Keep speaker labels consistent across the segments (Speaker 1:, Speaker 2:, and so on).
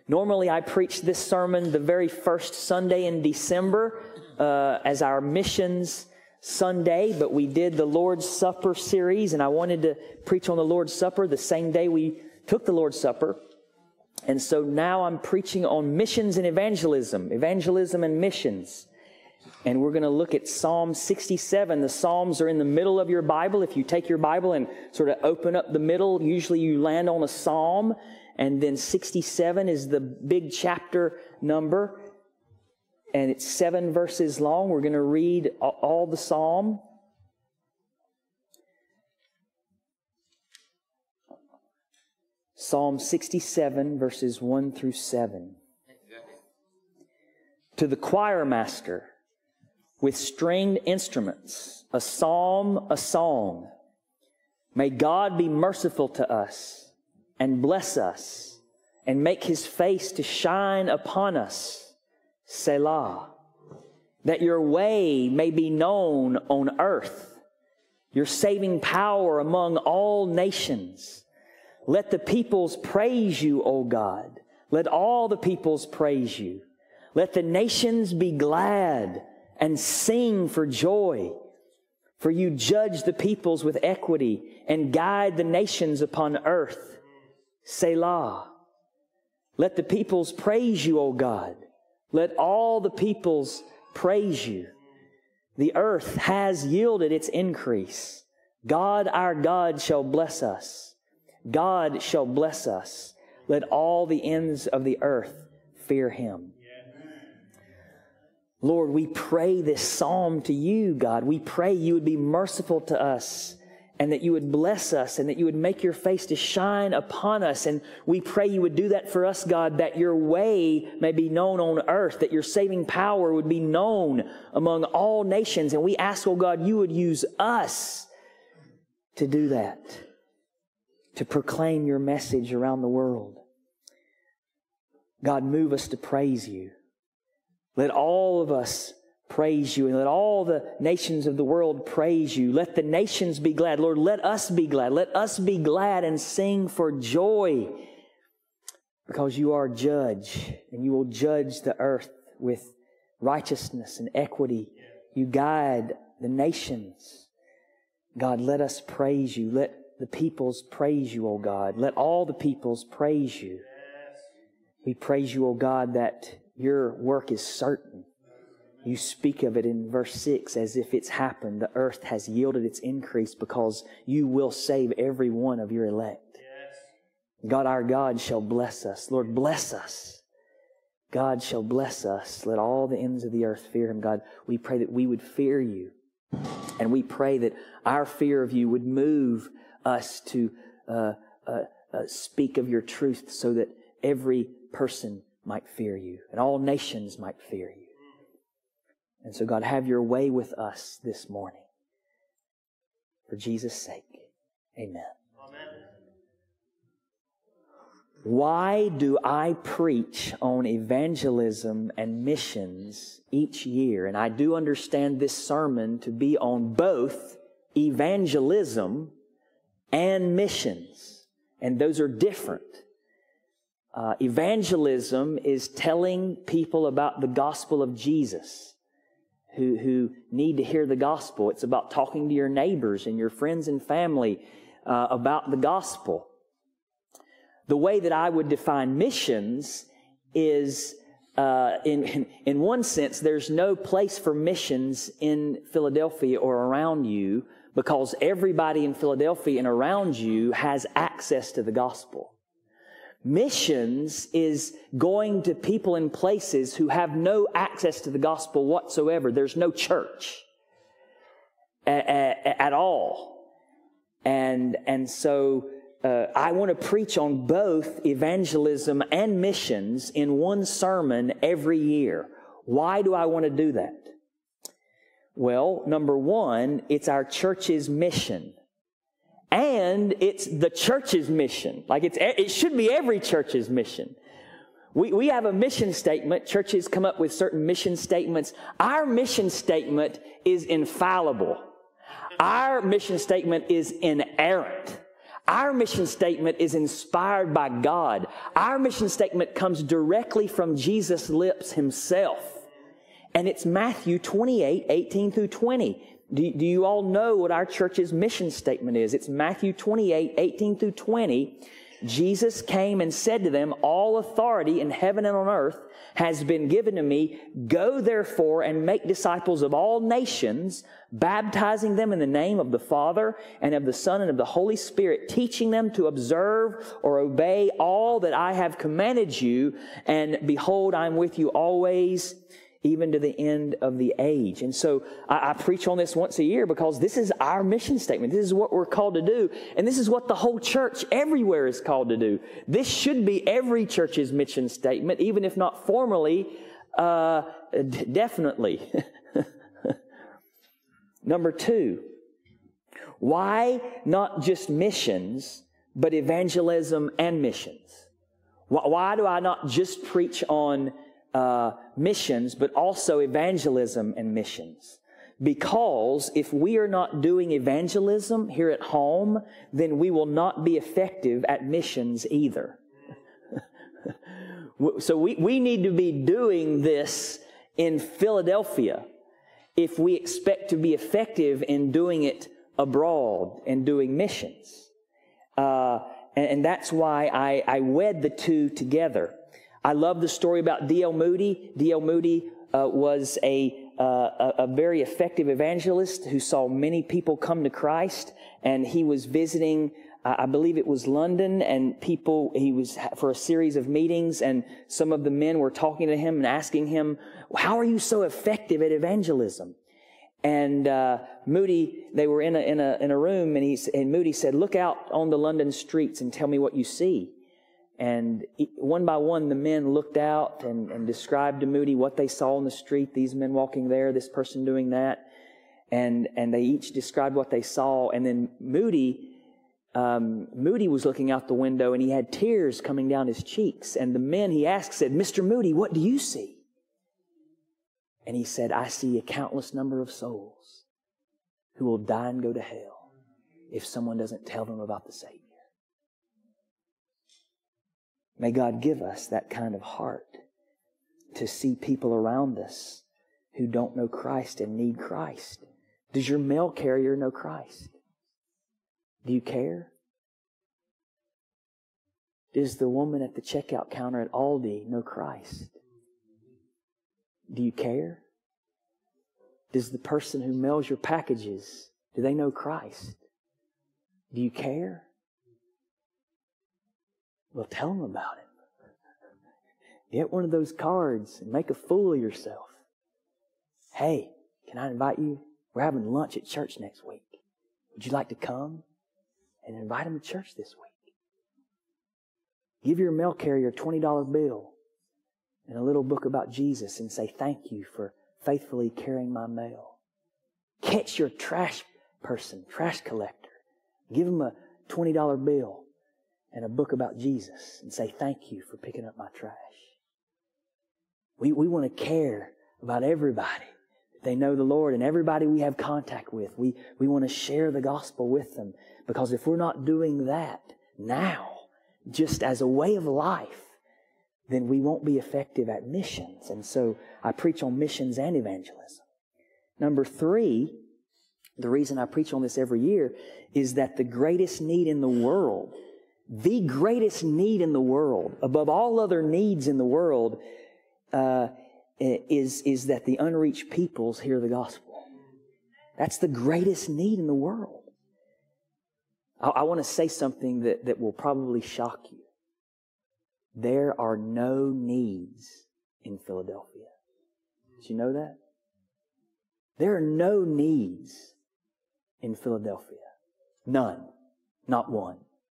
Speaker 1: Normally I preach this sermon the very first Sunday in December as our missions Sunday, but we did the Lord's Supper series, and I wanted to preach on the Lord's Supper the same day we took the Lord's Supper. And so now I'm preaching on missions and evangelism and missions. And we're going to look at Psalm 67. The Psalms are in the middle of your Bible. If you take your Bible and sort of open up the middle, usually you land on a Psalm. And then 67 is the big chapter number. And it's 7 verses long. We're going to read all the Psalm. Psalm 67, verses 1 through 7. To the choir master, with stringed instruments, a psalm, a song. May God be merciful to us and bless us and make His face to shine upon us. Selah. That your way may be known on earth, your saving power among all nations. Let the peoples praise you, O God. Let all the peoples praise you. Let the nations be glad and sing for joy. For you judge the peoples with equity and guide the nations upon earth. Selah. Let the peoples praise you, O God. Let all the peoples praise you. The earth has yielded its increase. God, our God, shall bless us. God shall bless us. Let all the ends of the earth fear Him. Lord, we pray this psalm to you, God. We pray you would be merciful to us and that you would bless us and that you would make your face to shine upon us. And we pray you would do that for us, God, that your way may be known on earth, that your saving power would be known among all nations. And we ask, oh God, you would use us to do that, to proclaim your message around the world. God, move us to praise you. Let all of us praise you, and let all the nations of the world praise you. Let the nations be glad. Lord, let us be glad. Let us be glad and sing for joy, because you are judge, and you will judge the earth with righteousness and equity. You guide the nations. God, let us praise you. Let the peoples praise you, O God. Let all the peoples praise you. We praise you, O God, that your work is certain. You speak of it in verse 6 as if it's happened. The earth has yielded its increase because you will save every one of your elect. God, our God, shall bless us. Lord, bless us. God shall bless us. Let all the ends of the earth fear Him. God, we pray that we would fear you. And we pray that our fear of you would move us to speak of your truth so that every person might fear you and all nations might fear you. And so, God, have your way with us this morning. For Jesus' sake, amen. Amen. Why do I preach on evangelism and missions each year? And I do understand this sermon to be on both evangelism and missions. And those are different. Evangelism is telling people about the gospel of Jesus who need to hear the gospel. It's about talking to your neighbors and your friends and family about the gospel. The way that I would define missions is, in one sense, there's no place for missions in Philadelphia or around you because everybody in Philadelphia and around you has access to the gospel. Missions is going to people in places who have no access to the gospel whatsoever. There's no church at all. And so I want to preach on both evangelism and missions in one sermon every year. Why do I want to do that? Well, number one, it's our church's mission. And it's the church's mission. Like it should be every church's mission. We have a mission statement. Churches come up with certain mission statements. Our mission statement is infallible. Our mission statement is inerrant. Our mission statement is inspired by God. Our mission statement comes directly from Jesus' lips himself. And it's Matthew 28, 18 through 20. Do you all know what our church's mission statement is? It's Matthew 28, 18 through 20. Jesus came and said to them, all authority in heaven and on earth has been given to me. Go therefore and make disciples of all nations, baptizing them in the name of the Father and of the Son and of the Holy Spirit, teaching them to observe or obey all that I have commanded you. And behold, I'm with you always, even to the end of the age. And so I preach on this once a year because this is our mission statement. This is what we're called to do. And this is what the whole church everywhere is called to do. This should be every church's mission statement, even if not formally, definitely. Number 2, why not just missions, but evangelism and missions? Why do I not just preach on missions, but also evangelism and missions? Because if we are not doing evangelism here at home, then we will not be effective at missions either. So we need to be doing this in Philadelphia if we expect to be effective in doing it abroad and doing missions. And that's why I wed the two together. I love the story about D.L. Moody. D.L. Moody was a very effective evangelist who saw many people come to Christ. And he was visiting, I believe it was London, and he was for a series of meetings, and some of the men were talking to him and asking him, how are you so effective at evangelism? And Moody, they were in a room, and Moody said, look out on the London streets and tell me what you see. And one by one, the men looked out and described to Moody what they saw on the street. These men walking there, this person doing that. And they each described what they saw. And then Moody was looking out the window, and he had tears coming down his cheeks. And the men he asked said, Mr. Moody, what do you see? And he said, I see a countless number of souls who will die and go to hell if someone doesn't tell them about the Savior. May God give us that kind of heart to see people around us who don't know Christ and need Christ. Does your mail carrier know Christ? Do you care? Does the woman at the checkout counter at Aldi know Christ? Do you care? Does the person who mails your packages, do they know Christ? Do you care? Well, tell them about it. Get one of those cards and make a fool of yourself. Hey, can I invite you? We're having lunch at church next week. Would you like to come? And invite them to church this week. Give your mail carrier a $20 bill and a little book about Jesus and say, thank you for faithfully carrying my mail. Catch your trash collector. Give him a $20 bill and a book about Jesus and say, thank you for picking up my trash. We want to care about everybody. They know the Lord, and everybody we have contact with, we want to share the gospel with them. Because if we're not doing that now, just as a way of life, then we won't be effective at missions. And so I preach on missions and evangelism. Number 3, the reason I preach on this every year is that the greatest need in the world, above all other needs in the world, is that the unreached peoples hear the gospel. That's the greatest need in the world. I want to say something that will probably shock you. There are no needs in Philadelphia. Did you know that? There are no needs in Philadelphia. None. Not one.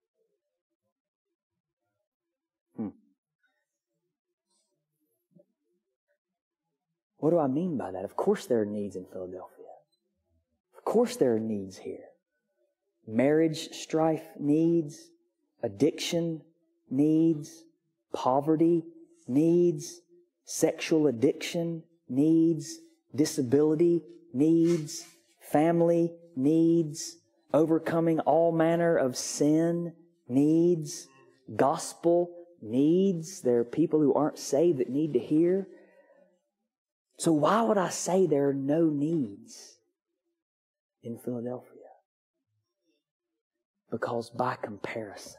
Speaker 1: What do I mean by that? Of course there are needs in Philadelphia. Of course there are needs here. Marriage strife needs, addiction needs, poverty needs, sexual addiction needs, disability needs, family needs, overcoming all manner of sin needs, gospel needs. There are people who aren't saved that need to hear. So why would I say there are no needs in Philadelphia? Because by comparison,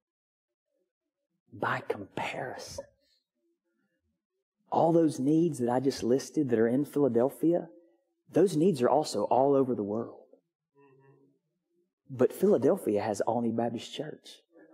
Speaker 1: all those needs that I just listed that are in Philadelphia, those needs are also all over the world. But Philadelphia has Alney Baptist Church.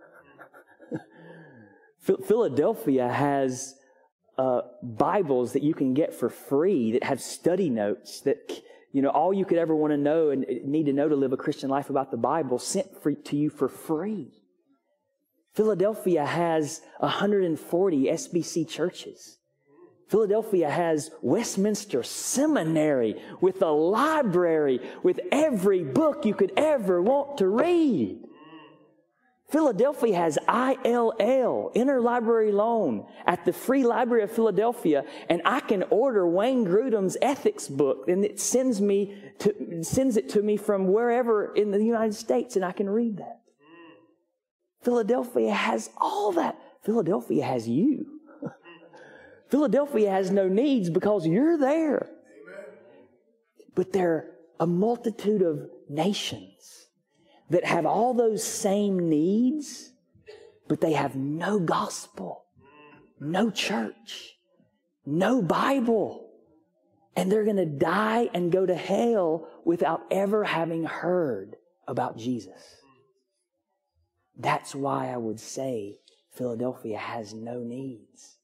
Speaker 1: Philadelphia has Bibles that you can get for free that have study notes that, all you could ever want to know and need to know to live a Christian life about the Bible sent to you for free. Philadelphia has 140 SBC churches. Philadelphia has Westminster Seminary with a library with every book you could ever want to read. Philadelphia has ILL, Interlibrary Loan, at the Free Library of Philadelphia, and I can order Wayne Grudem's ethics book, and it sends it to me from wherever in the United States, and I can read that. Philadelphia has all that. Philadelphia has you. Philadelphia has no needs because you're there. But there are a multitude of nations that have all those same needs, but they have no gospel, no church, no Bible. And they're going to die and go to hell without ever having heard about Jesus. That's why I would say Philadelphia has no needs.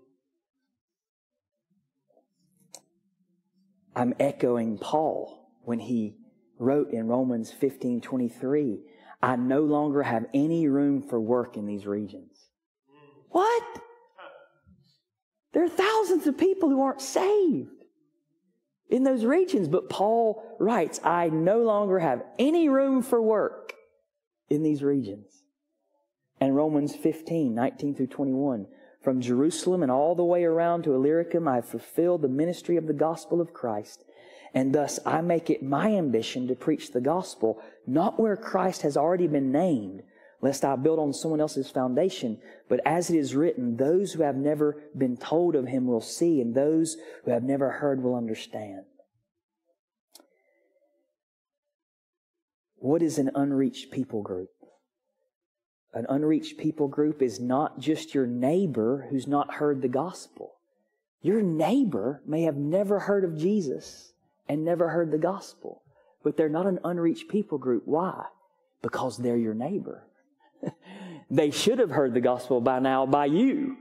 Speaker 1: I'm echoing Paul when he wrote in Romans 15:23, I no longer have any room for work in these regions. What? There are thousands of people who aren't saved in those regions, but Paul writes, I no longer have any room for work in these regions. And Romans 15:19 through 21, from Jerusalem and all the way around to Illyricum, I have fulfilled the ministry of the gospel of Christ. And thus I make it my ambition to preach the gospel, not where Christ has already been named, lest I build on someone else's foundation, but as it is written, those who have never been told of him will see, and those who have never heard will understand. What is an unreached people group? An unreached people group is not just your neighbor who's not heard the gospel. Your neighbor may have never heard of Jesus and never heard the gospel, but they're not an unreached people group. Why? Because they're your neighbor. They should have heard the gospel by now by you.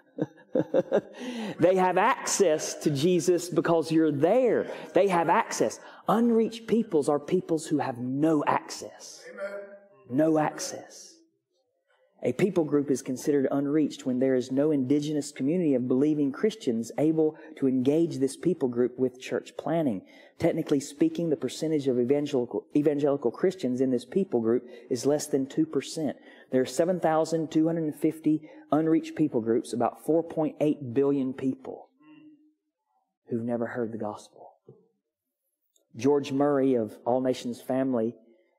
Speaker 1: They have access to Jesus because you're there. They have access. Unreached peoples are peoples who have no access. Amen. No access. A people group is considered unreached when there is no indigenous community of believing Christians able to engage this people group with church planning. Technically speaking, the percentage of evangelical Christians in this people group is less than 2%. There are 7,250 unreached people groups, about 4.8 billion people who've never heard the gospel. George Murray of All Nations Family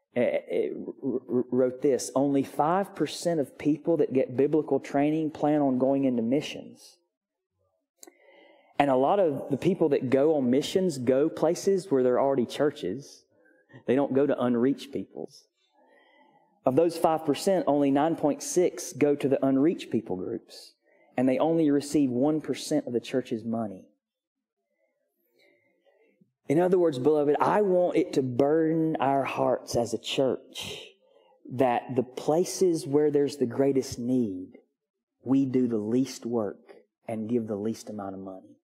Speaker 1: wrote this, only 5% of people that get biblical training plan on going into missions. And a lot of the people that go on missions go places where there are already churches. They don't go to unreached peoples. Of those 5%, only 9.6 go to the unreached people groups. And they only receive 1% of the church's money. In other words, beloved, I want it to burden our hearts as a church that the places where there's the greatest need, we do the least work and give the least amount of money.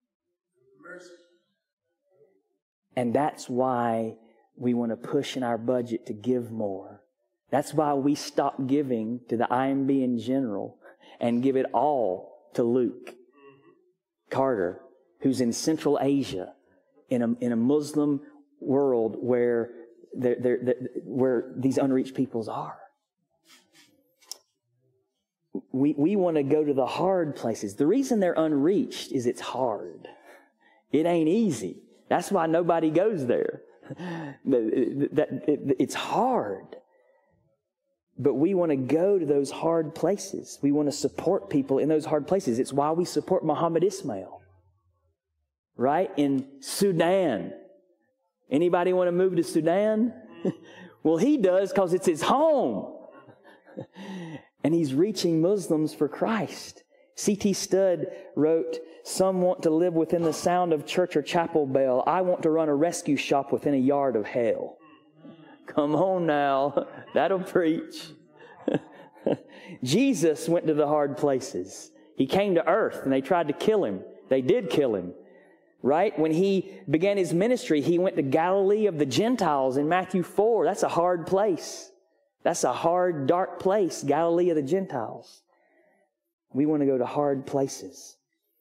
Speaker 1: And that's why we want to push in our budget to give more. That's why we stop giving to the IMB in general and give it all to Luke Carter, who's in Central Asia, in a Muslim world where these unreached peoples are. We want to go to the hard places. The reason they're unreached is it's hard. It ain't easy. That's why nobody goes there. It's hard. But we want to go to those hard places. We want to support people in those hard places. It's why we support Muhammad Ismail, right? In Sudan. Anybody want to move to Sudan? Well, he does because it's his home. And he's reaching Muslims for Christ. C.T. Studd wrote, "Some want to live within the sound of church or chapel bell. I want to run a rescue shop within a yard of hell." Come on now. That'll preach. Jesus went to the hard places. He came to earth and they tried to kill him. They did kill him. Right? When he began his ministry, he went to Galilee of the Gentiles in Matthew 4. That's a hard place. That's a hard, dark place, Galilee of the Gentiles. We want to go to hard places.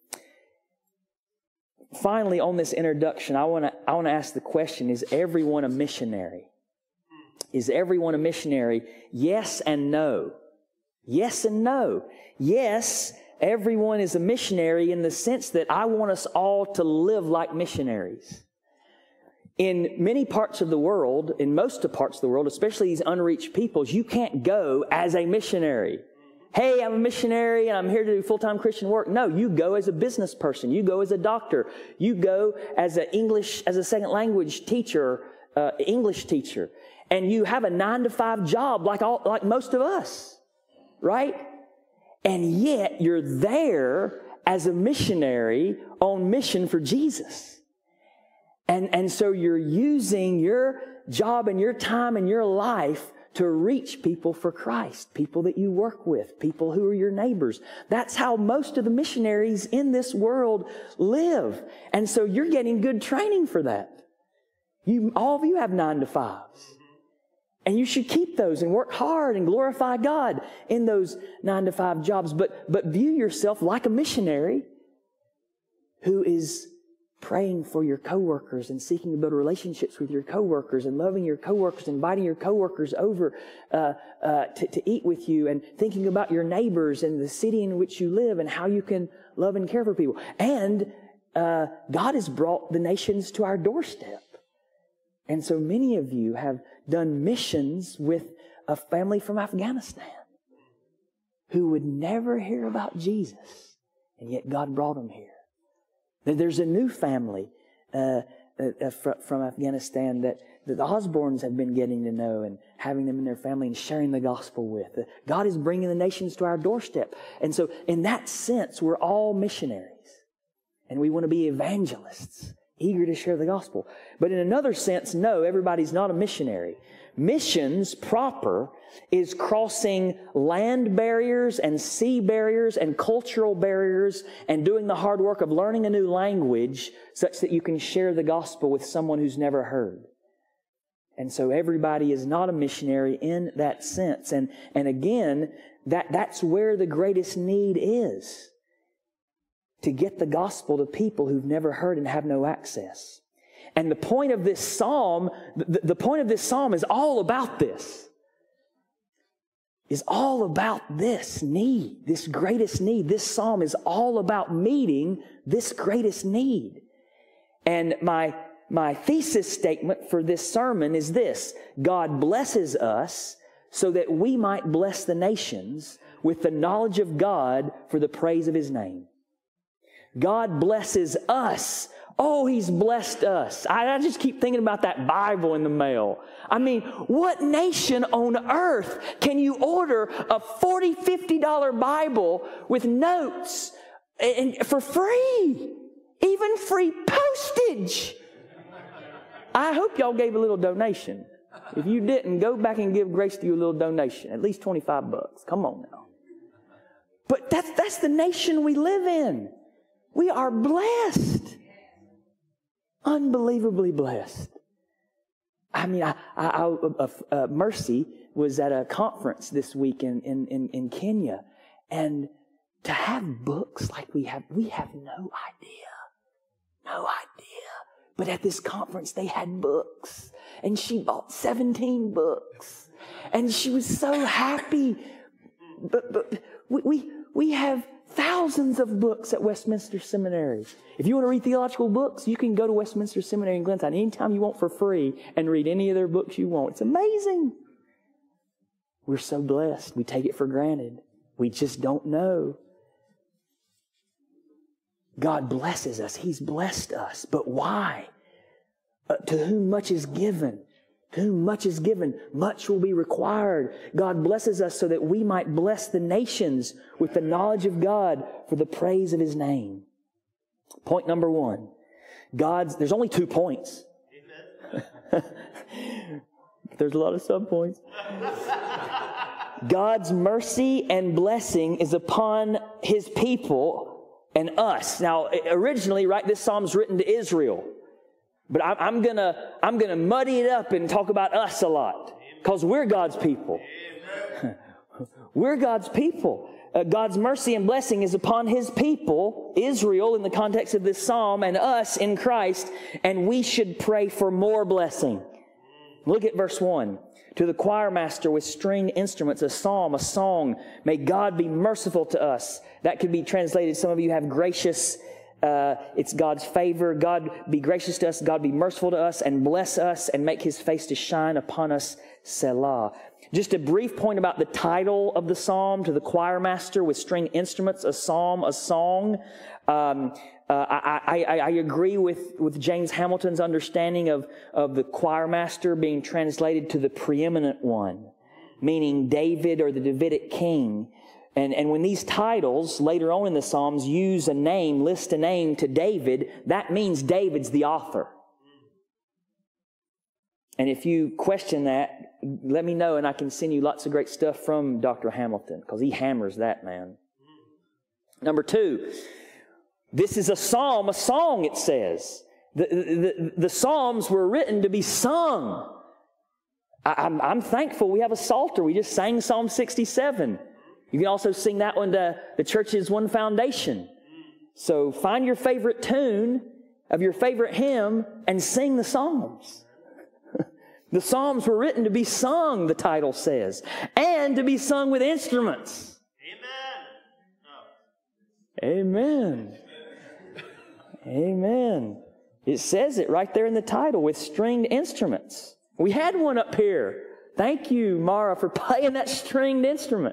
Speaker 1: Finally, on this introduction, I want to ask the question, is everyone a missionary? Is everyone a missionary? Yes and no. Yes and no. Yes, everyone is a missionary in the sense that I want us all to live like missionaries. In many parts of the world, in most of parts of the world, especially these unreached peoples, you can't go as a missionary. Hey, I'm a missionary and I'm here to do full-time Christian work. No, you go as a business person. You go as a doctor. You go as a second language teacher, English teacher. And you have a 9-to-5 job like most of us, right? And yet you're there as a missionary on mission for Jesus. And so you're using your job and your time and your life to reach people for Christ, people that you work with, people who are your neighbors. That's how most of the missionaries in this world live. And so you're getting good training for that. All of you have 9-to-5s. And you should keep those and work hard and glorify God in those 9-to-5 jobs. But view yourself like a missionary who is praying for your coworkers and seeking to build relationships with your coworkers and loving your coworkers, inviting your coworkers over to eat with you, and thinking about your neighbors and the city in which you live and how you can love and care for people. And God has brought the nations to our doorstep. And so many of you have done missions with a family from Afghanistan who would never hear about Jesus, and yet God brought them here. There's a new family from Afghanistan that the Osbornes have been getting to know and having them in their family and sharing the gospel with. God is bringing the nations to our doorstep. And so in that sense, we're all missionaries. And we want to be evangelists, eager to share the gospel. But in another sense, no, everybody's not a missionary. Missions proper is crossing land barriers and sea barriers and cultural barriers and doing the hard work of learning a new language such that you can share the gospel with someone who's never heard. And so everybody is not a missionary in that sense. And again, that's where the greatest need is. To get the gospel to people who've never heard and have no access. And the point of this psalm, the point of this psalm is all about this. Is all about this need, this greatest need. This psalm is all about meeting this greatest need. And my thesis statement for this sermon is this: God blesses us so that we might bless the nations with the knowledge of God for the praise of His name. God blesses us. Oh, He's blessed us. I just keep thinking about that Bible in the mail. I mean, what nation on earth can you order a $40, $50 Bible with notes and for free? Even free postage. I hope y'all gave a little donation. If you didn't, go back and give Grace to you a little donation. At least $25. Come on now. But that's the nation we live in. We are blessed. Unbelievably blessed. I mean, Mercy was at a conference this week in Kenya. And to have books like we have no idea. No idea. But at this conference, they had books. And she bought 17 books. And she was so happy. But we have Thousands of books at Westminster Seminary. If you want to read theological books, you can go to Westminster Seminary in Glentown anytime you want for free and read any of their books you want. It's amazing. We're so blessed. We take it for granted. We just don't know. God blesses us. He's blessed us. But why? To whom much is given, to whom much is given, much will be required. God blesses us so that we might bless the nations with the knowledge of God for the praise of His name. Point number 1. There's only 2 points. There's a lot of sub-points. God's mercy and blessing is upon His people and us. Now, originally, right, this psalm's written to Israel. But I'm gonna muddy it up and talk about us a lot, because we're God's people. We're God's people. God's mercy and blessing is upon His people, Israel in the context of this psalm, and us in Christ, and we should pray for more blessing. Look at verse 1. To the choir master with stringed instruments, a psalm, a song, may God be merciful to us. That could be translated, some of you have gracious. It's God's favor. God be gracious to us. God be merciful to us and bless us and make His face to shine upon us. Selah. Just a brief point about the title of the psalm. To the choir master with stringed instruments, a psalm, a song. I agree with James Hamilton's understanding of the choir master being translated to the preeminent one, meaning David or the Davidic king. And when these titles later on in the Psalms list a name to David, that means David's the author. And if you question that, let me know and I can send you lots of great stuff from Dr. Hamilton, because he hammers that, man. Number 2, this is a psalm, a song, it says. The Psalms were written to be sung. I'm thankful we have a Psalter. We just sang Psalm 67. You can also sing that one to the church's one foundation. So find your favorite tune of your favorite hymn and sing the Psalms. The Psalms were written to be sung, the title says, and to be sung with instruments. Amen. Amen. It says it right there in the title, with stringed instruments. We had one up here. Thank you, Mara, for playing that stringed instrument.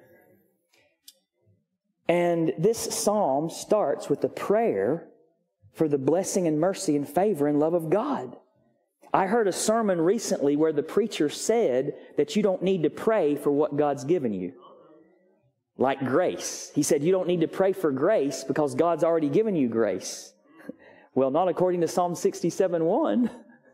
Speaker 1: And this psalm starts with a prayer for the blessing and mercy and favor and love of God. I heard a sermon recently where the preacher said that you don't need to pray for what God's given you. Like grace. He said you don't need to pray for grace because God's already given you grace. Well, not according to Psalm 67:1.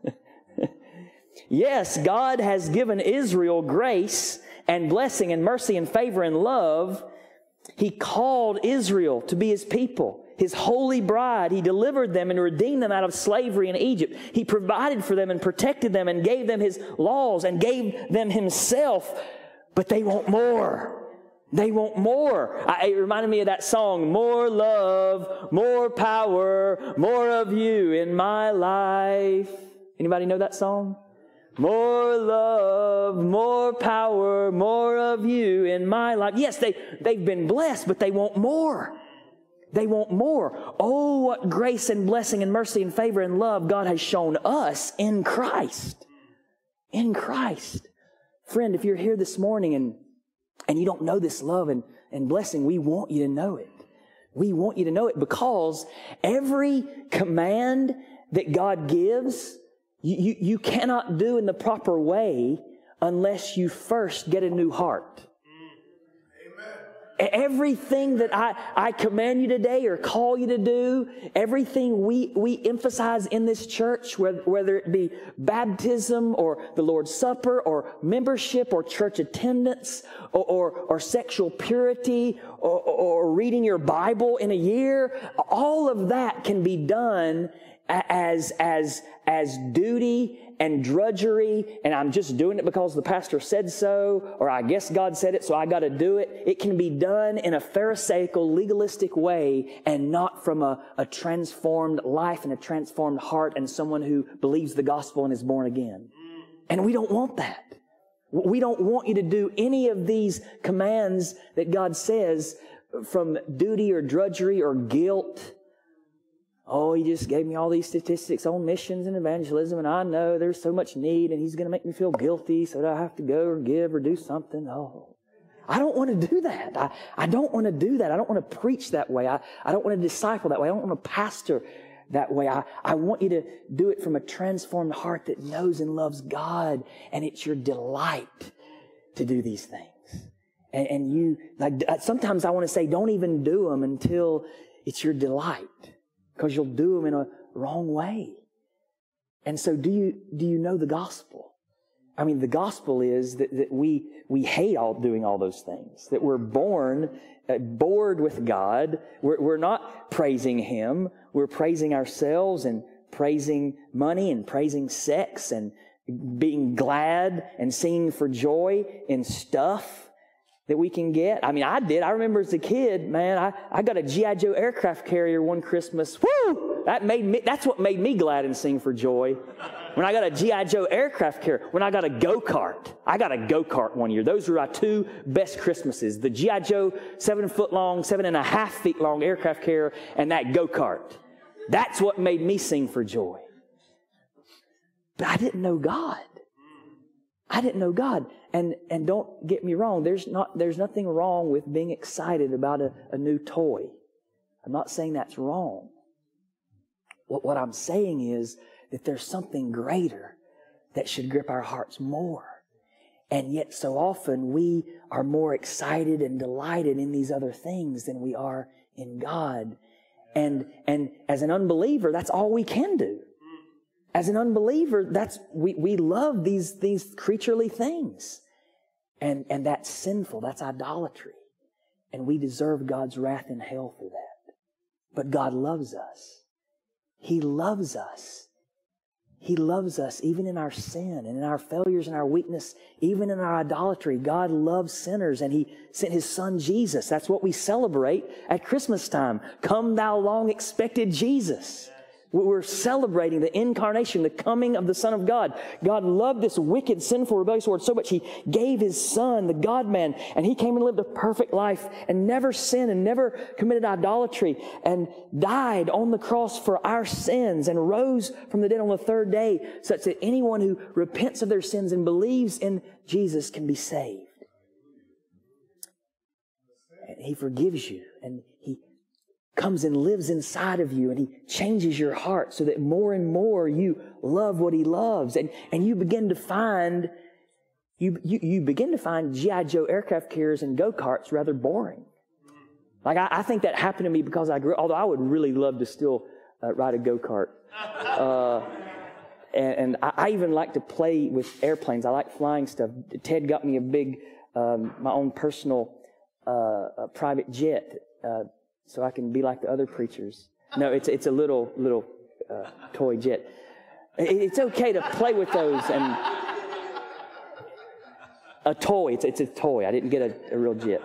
Speaker 1: Yes, God has given Israel grace and blessing and mercy and favor and love. He called Israel to be His people, His holy bride. He delivered them and redeemed them out of slavery in Egypt. He provided for them and protected them and gave them His laws and gave them Himself. But they want more. They want more. It reminded me of that song, more love, more power, more of you in my life. Anybody know that song? More love, more power, more of you in my life. Yes, they've been blessed, but they want more. They want more. Oh, what grace and blessing and mercy and favor and love God has shown us in Christ. In Christ. Friend, if you're here this morning and you don't know this love and blessing, we want you to know it. We want you to know it because every command that God gives, you cannot do in the proper way unless you first get a new heart. Amen. Everything that I command you today or call you to do, everything we emphasize in this church, whether it be baptism or the Lord's Supper or membership or church attendance or sexual purity or reading your Bible in a year, all of that can be done as duty and drudgery, and I'm just doing it because the pastor said so, or I guess God said it, so I got to do it. It can be done in a pharisaical, legalistic way and not from a transformed life and a transformed heart and someone who believes the gospel and is born again. And we don't want that. We don't want you to do any of these commands that God says from duty or drudgery or guilt. Oh, he just gave me all these statistics on missions and evangelism, and I know there's so much need, and he's going to make me feel guilty, so that I have to go or give or do something. Oh, I don't want to do that. I don't want to do that. I don't want to preach that way. I don't want to disciple that way. I don't want to pastor that way. I want you to do it from a transformed heart that knows and loves God, and it's your delight to do these things. And you, like, sometimes I want to say, don't even do them until it's your delight, because you'll do them in a wrong way. And so do you know the gospel? I mean, the gospel is that we hate doing all those things, that we're born bored with God. We're not praising Him. We're praising ourselves and praising money and praising sex and being glad and singing for joy in stuff that we can get. I mean, I did. I remember as a kid, man, I got a G.I. Joe aircraft carrier one Christmas. Woo! That's what made me glad and sing for joy. When I got a G.I. Joe aircraft carrier, when I got a go-kart. I got a go-kart one year. Those were our two best Christmases. The G.I. Joe 7-foot long, 7.5 feet long aircraft carrier and that go-kart. That's what made me sing for joy. But I didn't know God. I didn't know God. And don't get me wrong, there's nothing wrong with being excited about a new toy. I'm not saying that's wrong. What I'm saying is that there's something greater that should grip our hearts more. And yet so often we are more excited and delighted in these other things than we are in God. And as an unbeliever, that's all we can do. As an unbeliever, we love these creaturely things. And that's sinful. That's idolatry. And we deserve God's wrath in hell for that. But God loves us. He loves us. He loves us even in our sin and in our failures and our weakness, even in our idolatry. God loves sinners, and He sent His Son Jesus. That's what we celebrate at Christmas time. Come thou long expected Jesus. We're celebrating the incarnation, the coming of the Son of God. God loved this wicked, sinful, rebellious world so much He gave His Son, the God-man, and He came and lived a perfect life and never sinned and never committed idolatry and died on the cross for our sins and rose from the dead on the third day, such that anyone who repents of their sins and believes in Jesus can be saved. And He forgives you, and He comes and lives inside of you, and He changes your heart so that more and more you love what He loves, and you begin to find G.I. Joe aircraft carriers and go-karts rather boring. Like I think that happened to me because although I would really love to still ride a go-kart. And I even like to play with airplanes. I like flying stuff. Ted got me a big, my own personal private jet, so I can be like the other preachers. No, it's a little toy jet. It's okay to play with those. And a toy. It's a toy. I didn't get a real jet.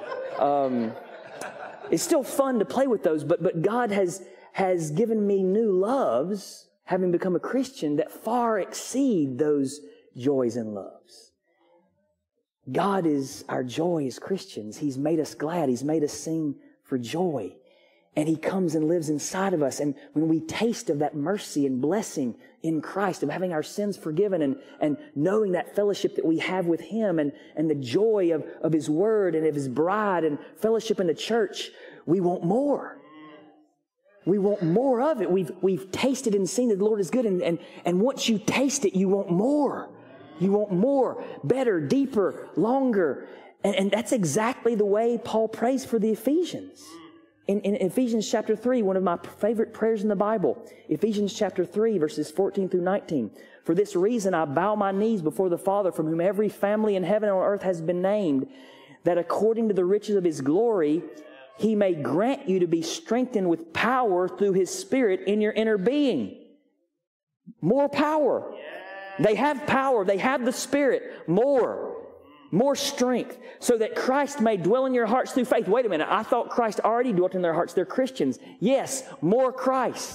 Speaker 1: It's still fun to play with those, but God has given me new loves, having become a Christian, that far exceed those joys and loves. God is our joy as Christians. He's made us glad. He's made us sing for joy. And He comes and lives inside of us. And when we taste of that mercy and blessing in Christ, of having our sins forgiven and knowing that fellowship that we have with Him and the joy of His Word and of His bride and fellowship in the church, we want more. We want more of it. We've tasted and seen that the Lord is good. And once you taste it, you want more. You want more, better, deeper, longer. And that's exactly the way Paul prays for the Ephesians. In Ephesians chapter 3, one of my favorite prayers in the Bible, Ephesians chapter 3, verses 14 through 19. For this reason I bow my knees before the Father, from whom every family in heaven and on earth has been named, that according to the riches of His glory, He may grant you to be strengthened with power through His Spirit in your inner being. More power. They have power. They have the Spirit. More strength, so that Christ may dwell in your hearts through faith. Wait a minute, I thought Christ already dwelt in their hearts. They're Christians. Yes, more Christ.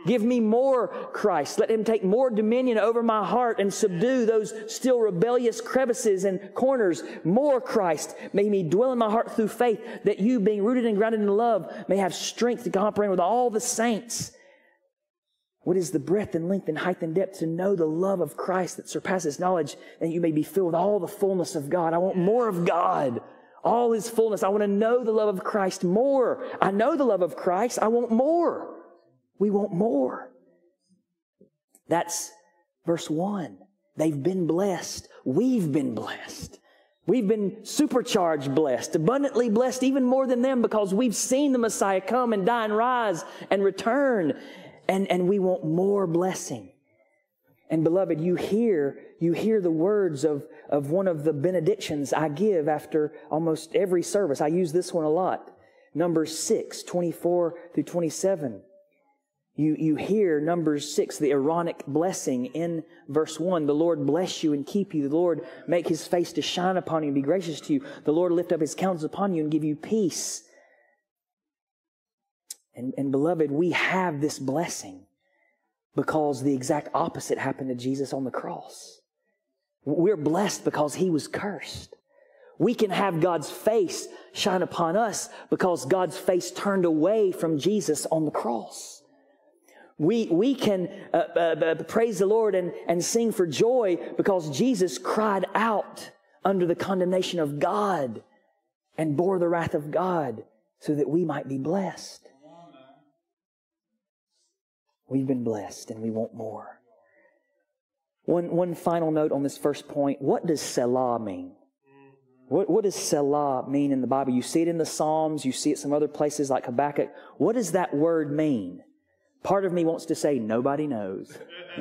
Speaker 1: Give me more Christ. Let Him take more dominion over my heart and subdue those still rebellious crevices and corners. More Christ. May He dwell in my heart through faith, that you, being rooted and grounded in love, may have strength to comprehend with all the saints what is the breadth and length and height and depth, to know the love of Christ that surpasses knowledge, and you may be filled with all the fullness of God. I want more of God. All His fullness. I want to know the love of Christ more. I know the love of Christ. I want more. We want more. That's verse 1. They've been blessed. We've been blessed. We've been supercharged blessed, abundantly blessed, even more than them, because we've seen the Messiah come and die and rise and return. And we want more blessing. And beloved, you hear the words of one of the benedictions I give after almost every service. I use this one a lot. Numbers 6, 24 through 27. You hear Numbers 6, the Aaronic blessing in verse 1. The Lord bless you and keep you. The Lord make His face to shine upon you and be gracious to you. The Lord lift up His countenance upon you and give you peace. And beloved, we have this blessing because the exact opposite happened to Jesus on the cross. We're blessed because He was cursed. We can have God's face shine upon us because God's face turned away from Jesus on the cross. We can praise the Lord and sing for joy because Jesus cried out under the condemnation of God and bore the wrath of God so that we might be blessed. We've been blessed and we want more. One final note on this first point. What does Selah mean? What does Selah mean in the Bible? You see it in the Psalms. You see it some other places like Habakkuk. What does that word mean? Part of me wants to say nobody knows.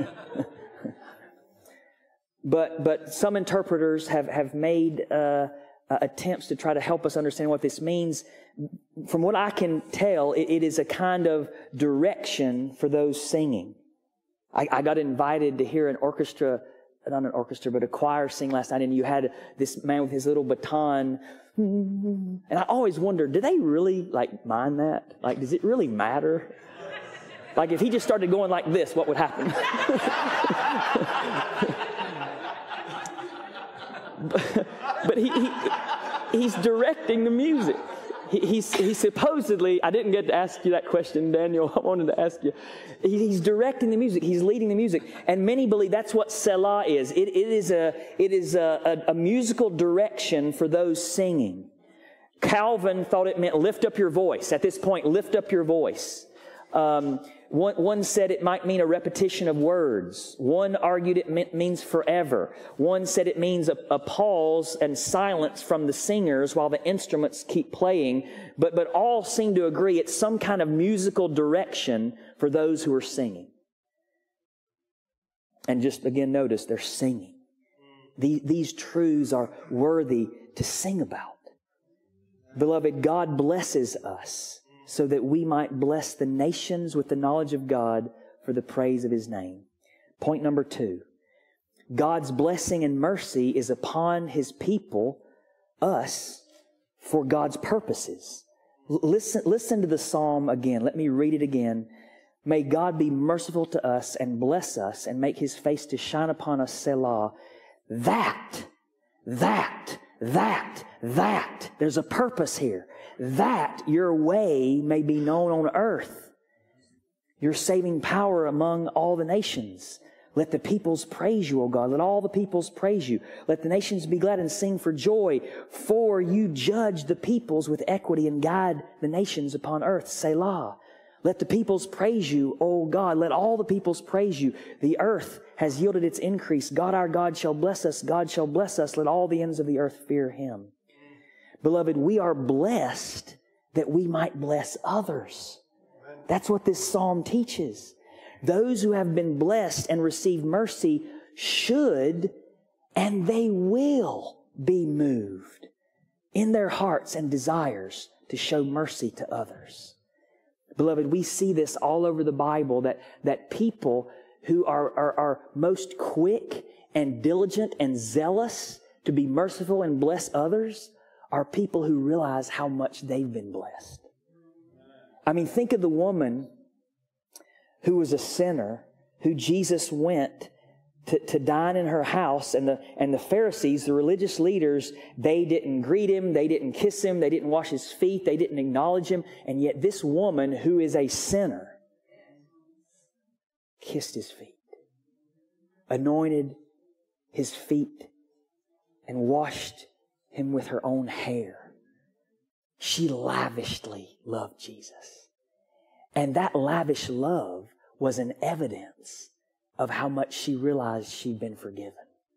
Speaker 1: But some interpreters have made attempts to try to help us understand what this means. From what I can tell, it is a kind of direction for those singing. I got invited to hear an orchestra, not an orchestra, but a choir sing last night, and you had this man with his little baton. And I always wondered, do they really mind that? Does it really matter? If he just started going like this, what would happen? but he's directing the music. He supposedly, I didn't get to ask you that question, Daniel. I wanted to ask you. He's directing the music. He's leading the music. And many believe that's what Selah is. It is a musical direction for those singing. Calvin thought it meant lift up your voice. At this point, lift up your voice. One said it might mean a repetition of words. One argued it means forever. One said it means a pause and silence from the singers while the instruments keep playing. But all seem to agree it's some kind of musical direction for those who are singing. And just again, notice they're singing. These truths are worthy to sing about. Beloved, God blesses us so that we might bless the nations with the knowledge of God for the praise of His name. Point number 2. God's blessing and mercy is upon His people, us, for God's purposes. Listen to the psalm again. Let me read it again. May God be merciful to us and bless us and make His face to shine upon us, Selah. That. There's a purpose here. That your way may be known on earth. Your saving power among all the nations. Let the peoples praise you, O God. Let all the peoples praise you. Let the nations be glad and sing for joy. For you judge the peoples with equity and guide the nations upon earth. Selah. Let the peoples praise you, O God. Let all the peoples praise you. The earth has yielded its increase. God our God shall bless us. God shall bless us. Let all the ends of the earth fear Him. Beloved, we are blessed that we might bless others. That's what this psalm teaches. Those who have been blessed and received mercy should and they will be moved in their hearts and desires to show mercy to others. Beloved, we see this all over the Bible that people who are most quick and diligent and zealous to be merciful and bless others are people who realize how much they've been blessed. I mean, think of the woman who was a sinner, who Jesus went to dine in her house, and the Pharisees, the religious leaders, they didn't greet him, they didn't kiss him, they didn't wash his feet, they didn't acknowledge him, and yet this woman who is a sinner kissed his feet, anointed his feet, and washed him with her own hair. She lavishly loved Jesus. And that lavish love was an evidence of how much she realized she'd been forgiven.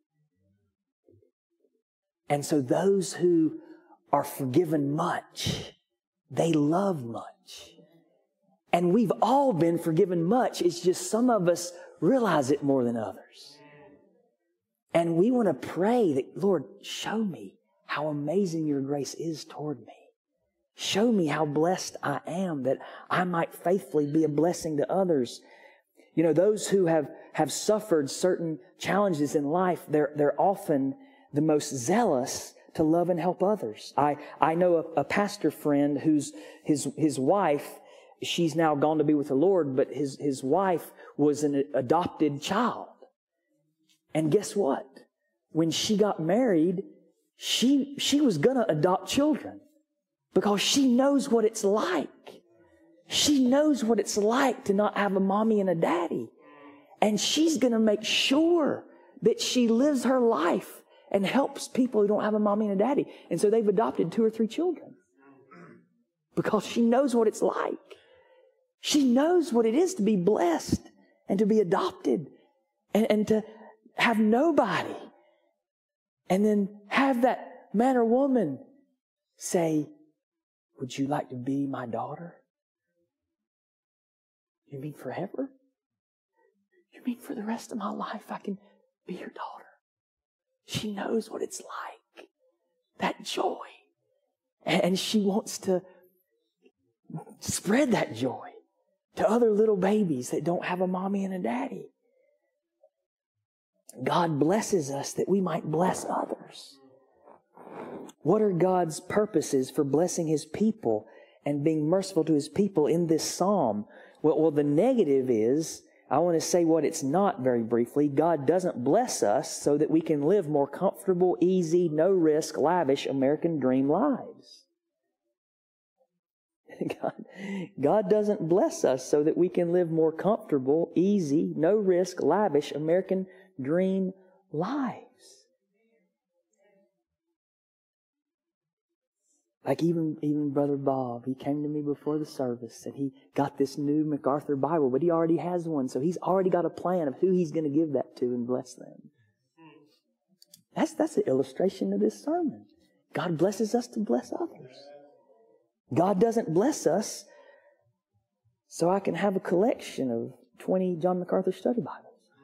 Speaker 1: And so those who are forgiven much, they love much. And we've all been forgiven much. It's just some of us realize it more than others. And we want to pray that, Lord, show me how amazing your grace is toward me. Show me how blessed I am, that I might faithfully be a blessing to others. You know, those who have suffered certain challenges in life, they're often the most zealous to love and help others. I know a pastor friend whose his wife, she's now gone to be with the Lord, but his wife was an adopted child. And guess what? When she got married, she was going to adopt children because she knows what it's like. She knows what it's like to not have a mommy and a daddy. And she's going to make sure that she lives her life and helps people who don't have a mommy and a daddy. And so they've adopted 2 or 3 children because she knows what it's like. She knows what it is to be blessed and to be adopted and to have nobody. And then have that man or woman say, would you like to be my daughter? You mean forever? You mean for the rest of my life I can be your daughter? She knows what it's like. That joy. And she wants to spread that joy to other little babies that don't have a mommy and a daddy. God blesses us that we might bless others. What are God's purposes for blessing His people and being merciful to His people in this psalm? Well, the negative is, I want to say what it's not very briefly. God doesn't bless us so that we can live more comfortable, easy, no-risk, lavish American dream lives. God doesn't bless us so that we can live more comfortable, easy, no-risk, lavish American dream lives. Like even Brother Bob, he came to me before the service and he got this new MacArthur Bible, but he already has one, so he's already got a plan of who he's going to give that to and bless them. That's an illustration of this sermon. God blesses us to bless others. God doesn't bless us so I can have a collection of 20 John MacArthur study Bibles.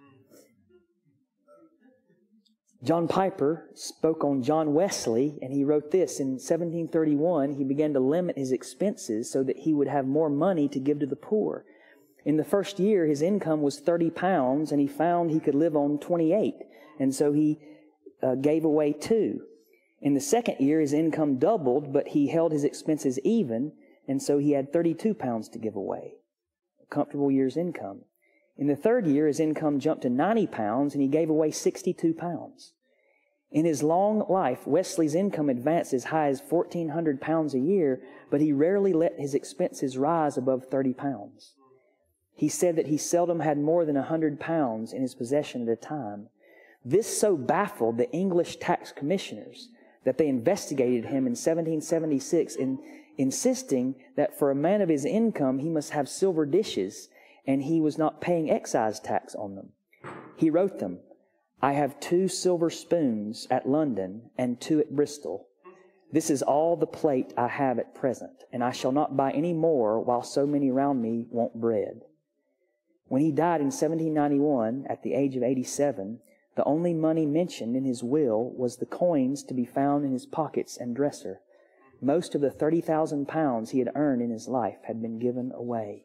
Speaker 1: John Piper spoke on John Wesley, and he wrote this. In 1731, he began to limit his expenses so that he would have more money to give to the poor. In the first year, his income was £30, and he found he could live on 28, and so he gave away 2. In the second year, his income doubled, but he held his expenses even, and so he had £32 to give away, a comfortable year's income. In the third year, his income jumped to £90, and he gave away £62. In his long life, Wesley's income advanced as high as £1,400 a year, but he rarely let his expenses rise above £30. He said that he seldom had more than £100 in his possession at a time. This so baffled the English tax commissioners that they investigated him in 1776, insisting that for a man of his income, he must have silver dishes, and he was not paying excise tax on them. He wrote them, I have 2 silver spoons at London and 2 at Bristol. This is all the plate I have at present, and I shall not buy any more while so many round me want bread. When he died in 1791, at the age of 87, the only money mentioned in his will was the coins to be found in his pockets and dresser. Most of the £30,000 he had earned in his life had been given away.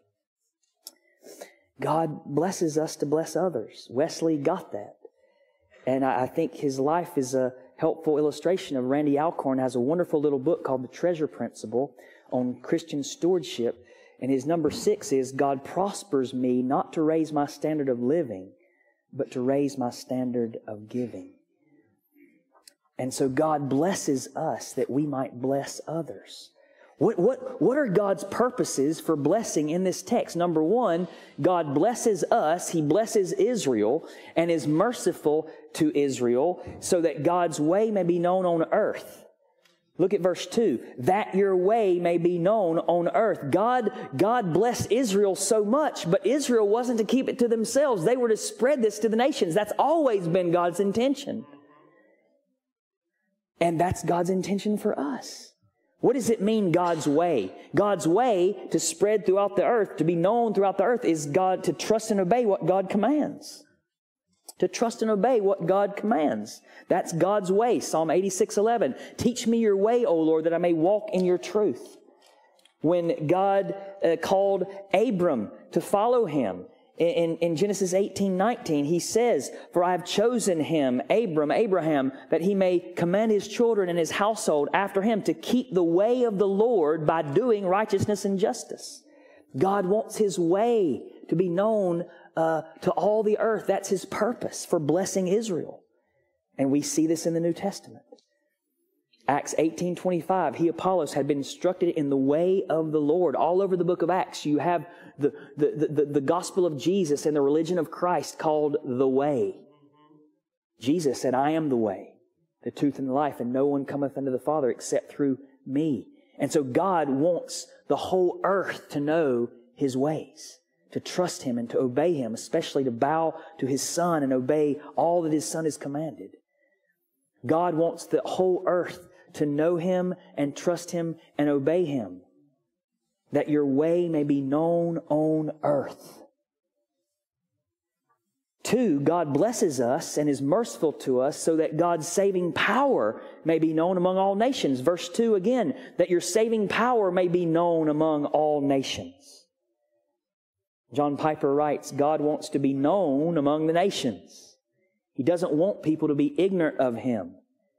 Speaker 1: God blesses us to bless others. Wesley got that. And I think his life is a helpful illustration of Randy Alcorn has a wonderful little book called The Treasure Principle on Christian stewardship. And his number 6 is, God prospers me not to raise my standard of living, but to raise my standard of giving. And so God blesses us that we might bless others. What are God's purposes for blessing in this text? Number 1, God blesses us. He blesses Israel and is merciful to Israel so that God's way may be known on earth. Look at verse 2. That your way may be known on earth. God blessed Israel so much, but Israel wasn't to keep it to themselves. They were to spread this to the nations. That's always been God's intention. And that's God's intention for us. What does it mean, God's way? God's way to spread throughout the earth, to be known throughout the earth, is God to trust and obey what God commands. To trust and obey what God commands. That's God's way. Psalm 86:11. Teach me your way, O Lord, that I may walk in your truth. When God called Abram to follow him, in Genesis 18:19, he says, for I have chosen him, Abraham, that he may command his children and his household after him to keep the way of the Lord by doing righteousness and justice. God wants his way to be known to all the earth. That's his purpose for blessing Israel. And we see this in the New Testament. Acts 18:25, he, Apollos, had been instructed in the way of the Lord. All over the book of Acts, you have the gospel of Jesus and the religion of Christ called the way. Jesus said, I am the way, the truth, and the life, and no one cometh unto the Father except through me. And so God wants the whole earth to know his ways, to trust him and to obey him, especially to bow to his Son and obey all that his Son has commanded. God wants the whole earth to know him and trust him and obey him, that your way may be known on earth. 2, God blesses us and is merciful to us so that God's saving power may be known among all nations. Verse 2 again, that your saving power may be known among all nations. John Piper writes, God wants to be known among the nations. He doesn't want people to be ignorant of him.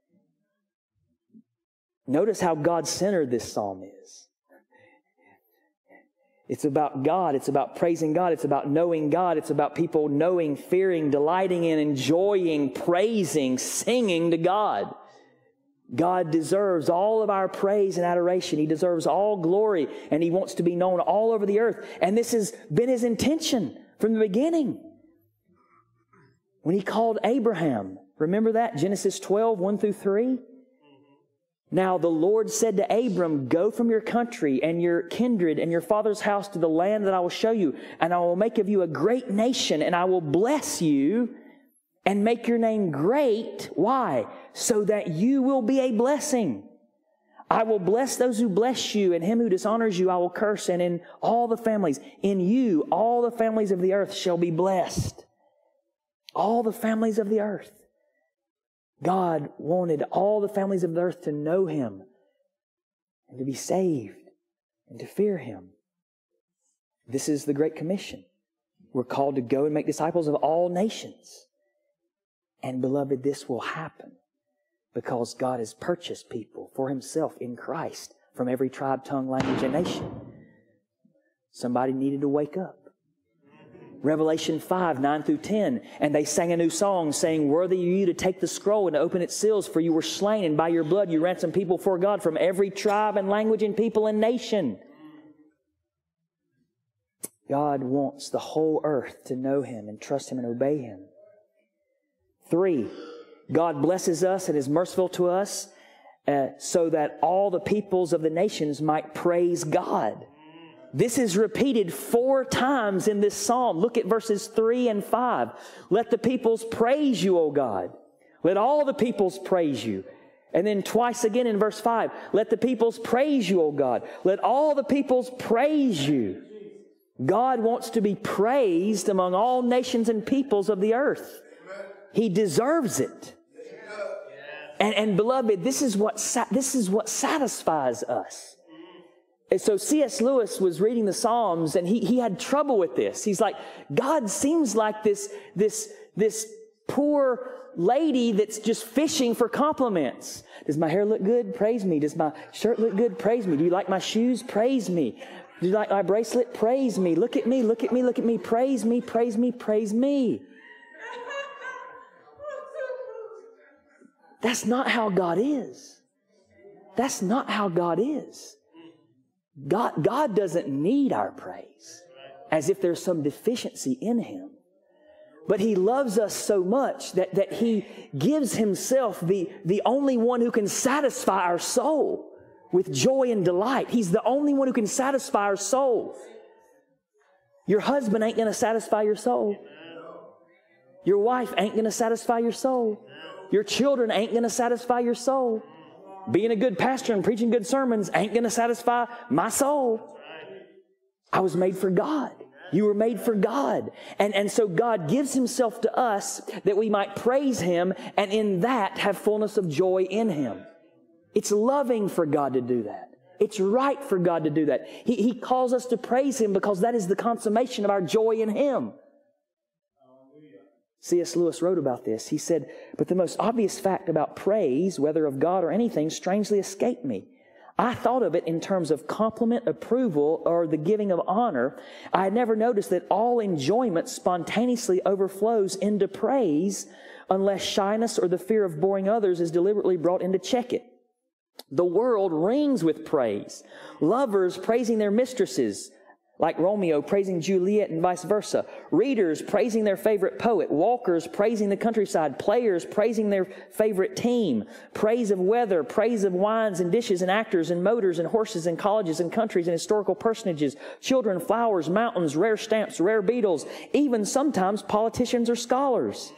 Speaker 1: Notice how God-centered this psalm is. It's about God. It's about praising God. It's about knowing God. It's about people knowing, fearing, delighting in, enjoying, praising, singing to God. God deserves all of our praise and adoration. He deserves all glory, and he wants to be known all over the earth. And this has been his intention from the beginning. When he called Abraham, remember that? Genesis 12, 1 through 3. Now the Lord said to Abram, go from your country and your kindred and your father's house to the land that I will show you, and I will make of you a great nation, and I will bless you and make your name great. Why? So that you will be a blessing. I will bless those who bless you, and him who dishonors you I will curse, and in all the families, in you, all the families of the earth shall be blessed. All the families of the earth. God wanted all the families of the earth to know him and to be saved and to fear him. This is the Great Commission. We're called to go and make disciples of all nations. And beloved, this will happen because God has purchased people for himself in Christ from every tribe, tongue, language, and nation. Somebody needed to wake up. Revelation 5, 9 through 10. And they sang a new song, saying, worthy are you to take the scroll and to open its seals, for you were slain, and by your blood you ransomed people for God from every tribe and language and people and nation. God wants the whole earth to know him and trust him and obey him. 3, God blesses us and is merciful to us so that all the peoples of the nations might praise God. This is repeated 4 times in this psalm. Look at verses 3 and 5. Let the peoples praise you, O God. Let all the peoples praise you. And then twice again in verse 5. Let the peoples praise you, O God. Let all the peoples praise you. God wants to be praised among all nations and peoples of the earth. He deserves it. And beloved, this is what satisfies us. And so C.S. Lewis was reading the Psalms, and he had trouble with this. He's like, God seems like this poor lady that's just fishing for compliments. Does my hair look good? Praise me. Does my shirt look good? Praise me. Do you like my shoes? Praise me. Do you like my bracelet? Praise me. Look at me, look at me, look at me. Praise me, praise me, praise me. That's not how God is. That's not how God is. God doesn't need our praise as if there's some deficiency in Him. But He loves us so much that He gives Himself, the only one who can satisfy our soul with joy and delight. He's the only one who can satisfy our soul. Your husband ain't going to satisfy your soul. Your wife ain't going to satisfy your soul. Your children ain't going to satisfy your soul. Being a good pastor and preaching good sermons ain't going to satisfy my soul. I was made for God. You were made for God. And so God gives Himself to us that we might praise Him and in that have fullness of joy in Him. It's loving for God to do that. It's right for God to do that. He calls us to praise Him because that is the consummation of our joy in Him. C.S. Lewis wrote about this. He said, "But the most obvious fact about praise, whether of God or anything, strangely escaped me. I thought of it in terms of compliment, approval, or the giving of honor. I had never noticed that all enjoyment spontaneously overflows into praise unless shyness or the fear of boring others is deliberately brought in to check it. The world rings with praise. Lovers praising their mistresses, like Romeo praising Juliet and vice versa. Readers praising their favorite poet. Walkers praising the countryside. Players praising their favorite team. Praise of weather, praise of wines and dishes and actors and motors and horses and colleges and countries and historical personages. Children, flowers, mountains, rare stamps, rare beetles. Even sometimes politicians or scholars.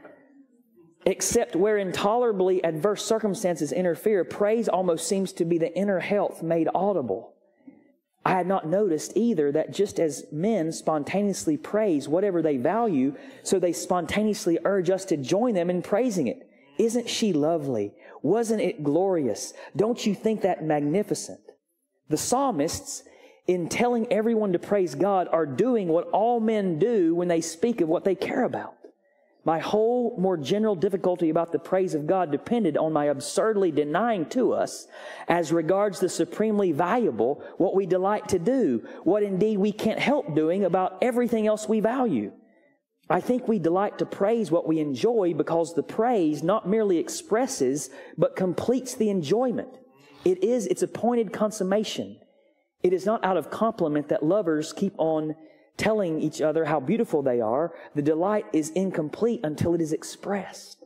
Speaker 1: Except where intolerably adverse circumstances interfere, praise almost seems to be the inner health made audible. I had not noticed either that just as men spontaneously praise whatever they value, so they spontaneously urge us to join them in praising it. Isn't she lovely? Wasn't it glorious? Don't you think that magnificent? The psalmists, in telling everyone to praise God, are doing what all men do when they speak of what they care about. My whole more general difficulty about the praise of God depended on my absurdly denying to us, as regards the supremely valuable, what we delight to do, what indeed we can't help doing about everything else we value. I think we delight to praise what we enjoy because the praise not merely expresses, but completes the enjoyment. It is its appointed consummation. It is not out of compliment that lovers keep on telling each other how beautiful they are. The delight is incomplete until it is expressed.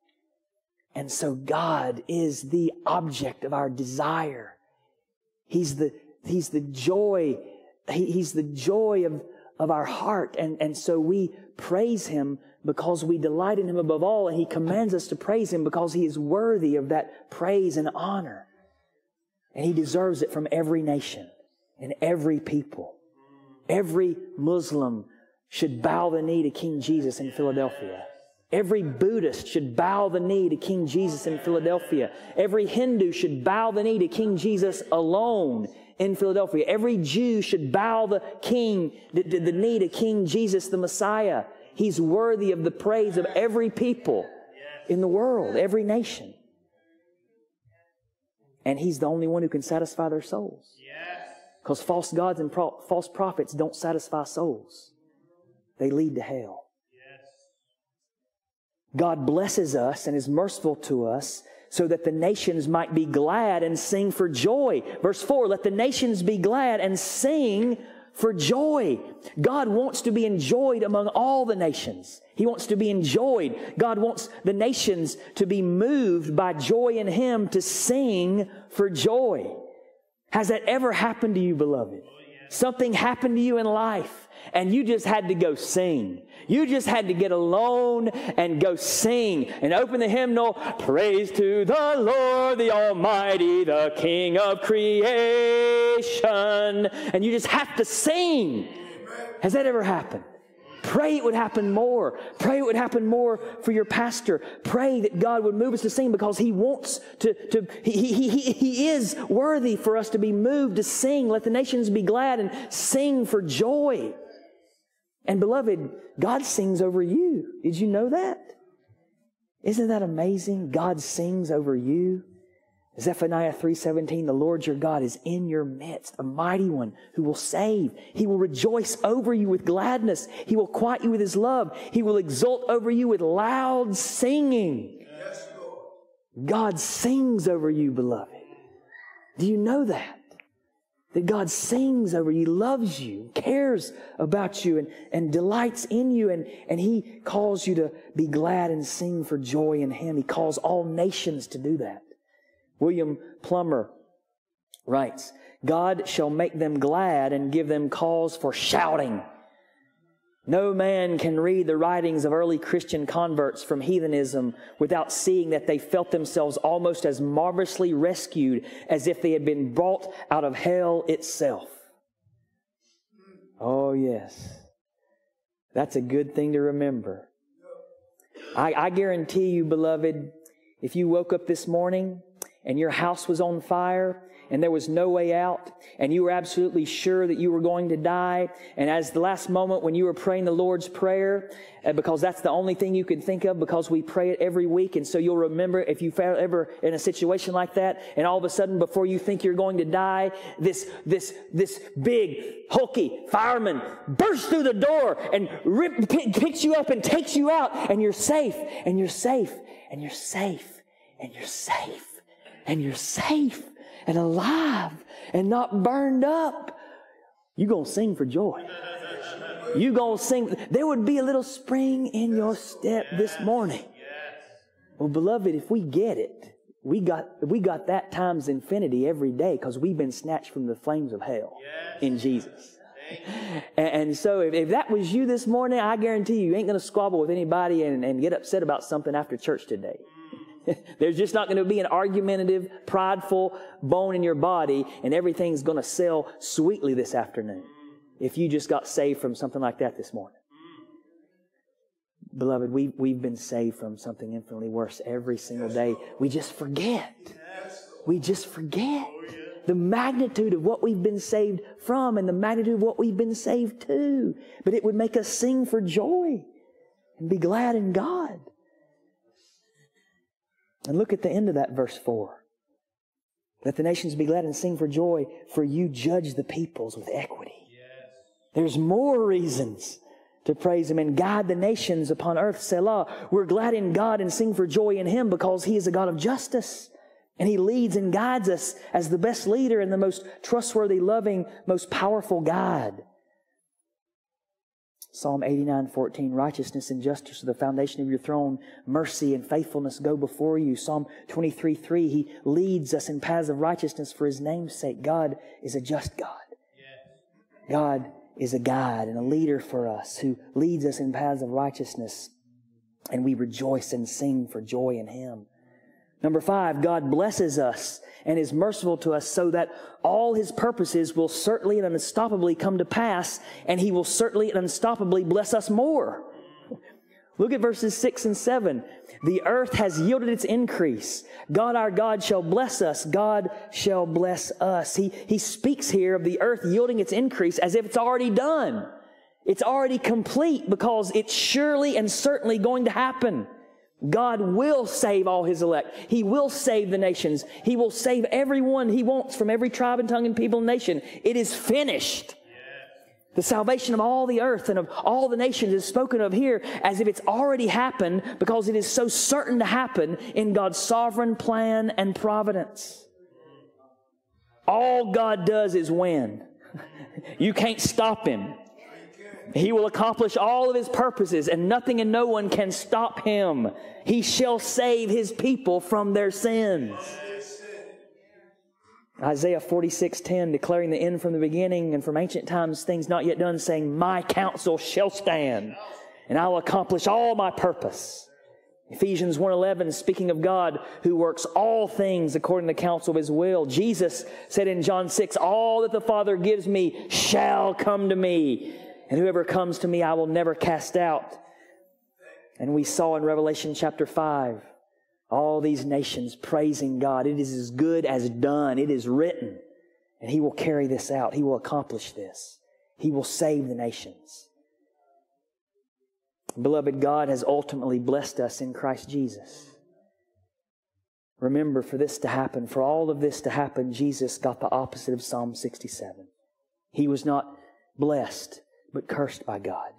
Speaker 1: And so God is the object of our desire. He's the joy. He's the joy of our heart. And so we praise Him because we delight in Him above all. And He commands us to praise Him because He is worthy of that praise and honor. And He deserves it from every nation and every people. Every Muslim should bow the knee to King Jesus in Philadelphia. Every Buddhist should bow the knee to King Jesus in Philadelphia. Every Hindu should bow the knee to King Jesus alone in Philadelphia. Every Jew should bow the knee to King Jesus, the Messiah. He's worthy of the praise of every people in the world, every nation. And He's the only one who can satisfy their souls. Because false gods and false prophets don't satisfy souls. They lead to hell. God blesses us and is merciful to us so that the nations might be glad and sing for joy. Verse 4, let the nations be glad and sing for joy. God wants to be enjoyed among all the nations. He wants to be enjoyed. God wants the nations to be moved by joy in Him, to sing for joy. Has that ever happened to you, beloved? Something happened to you in life and you just had to go sing. You just had to get alone and go sing and open the hymnal, praise to the Lord, the Almighty, the King of creation. And you just have to sing. Has that ever happened? Pray it would happen more. Pray it would happen more for your pastor. Pray that God would move us to sing because He wants He is worthy for us to be moved to sing. Let the nations be glad and sing for joy. And beloved, God sings over you. Did you know that? Isn't that amazing? God sings over you. Zephaniah 3:17, the Lord your God is in your midst, a mighty one who will save. He will rejoice over you with gladness. He will quiet you with His love. He will exult over you with loud singing. Yes, Lord. God sings over you, beloved. Do you know that? That God sings over you, loves you, cares about you, and delights in you, and He calls you to be glad and sing for joy in Him. He calls all nations to do that. William Plummer writes, God shall make them glad and give them cause for shouting. No man can read the writings of early Christian converts from heathenism without seeing that they felt themselves almost as marvelously rescued as if they had been brought out of hell itself. Oh, yes. That's a good thing to remember. I guarantee you, beloved, if you woke up this morning and your house was on fire and there was no way out, and you were absolutely sure that you were going to die, and as the last moment when you were praying the Lord's Prayer, because that's the only thing you could think of, because we pray it every week, and so you'll remember if you felt ever in a situation like that, and all of a sudden before you think you're going to die, this big, hulky fireman bursts through the door and picks you up and takes you out, and you're safe, and you're safe, and you're safe, and you're safe, and you're safe, and alive, and not burned up. You're going to sing for joy. You're going to sing. There would be a little spring in your step this morning. Well, beloved, if we get it, we got that times infinity every day, because we've been snatched from the flames of hell in Jesus. And so if that was you this morning, I guarantee you ain't going to squabble with anybody and get upset about something after church today. There's just not going to be an argumentative, prideful bone in your body, and everything's going to sail sweetly this afternoon if you just got saved from something like that this morning. Beloved, we've been saved from something infinitely worse every single day. We just forget. We just forget the magnitude of what we've been saved from and the magnitude of what we've been saved to. But it would make us sing for joy and be glad in God. And look at the end of that verse 4. Let the nations be glad and sing for joy, for you judge the peoples with equity. Yes. There's more reasons to praise Him and guide the nations upon earth. Selah. We're glad in God and sing for joy in Him because He is a God of justice. And He leads and guides us as the best leader and the most trustworthy, loving, most powerful guide. Psalm 89:14, righteousness and justice are the foundation of your throne. Mercy and faithfulness go before you. Psalm 23:3, He leads us in paths of righteousness for His name's sake. God is a just God. Yes. God is a guide and a leader for us who leads us in paths of righteousness. And we rejoice and sing for joy in Him. Number 5, God blesses us and is merciful to us so that all His purposes will certainly and unstoppably come to pass, and He will certainly and unstoppably bless us more. Look at verses 6 and 7. The earth has yielded its increase. God our God shall bless us. God shall bless us. He speaks here of the earth yielding its increase as if it's already done. It's already complete because it's surely and certainly going to happen. God will save all His elect. He will save the nations. He will save everyone He wants from every tribe and tongue and people and nation. It is finished. Yes. The salvation of all the earth and of all the nations is spoken of here as if it's already happened because it is so certain to happen in God's sovereign plan and providence. All God does is win. You can't stop Him. He will accomplish all of His purposes, and nothing and no one can stop Him. He shall save His people from their sins. Isaiah 46:10, declaring the end from the beginning and from ancient times, things not yet done, saying, my counsel shall stand, and I will accomplish all my purpose. Ephesians 1:11, speaking of God who works all things according to the counsel of His will. Jesus said in John 6, all that the Father gives me shall come to me. And whoever comes to me, I will never cast out. And we saw in Revelation chapter 5, all these nations praising God. It is as good as done. It is written. And He will carry this out. He will accomplish this. He will save the nations. Beloved, God has ultimately blessed us in Christ Jesus. Remember, for this to happen, for all of this to happen, Jesus got the opposite of Psalm 67. He was not blessed, but cursed by God,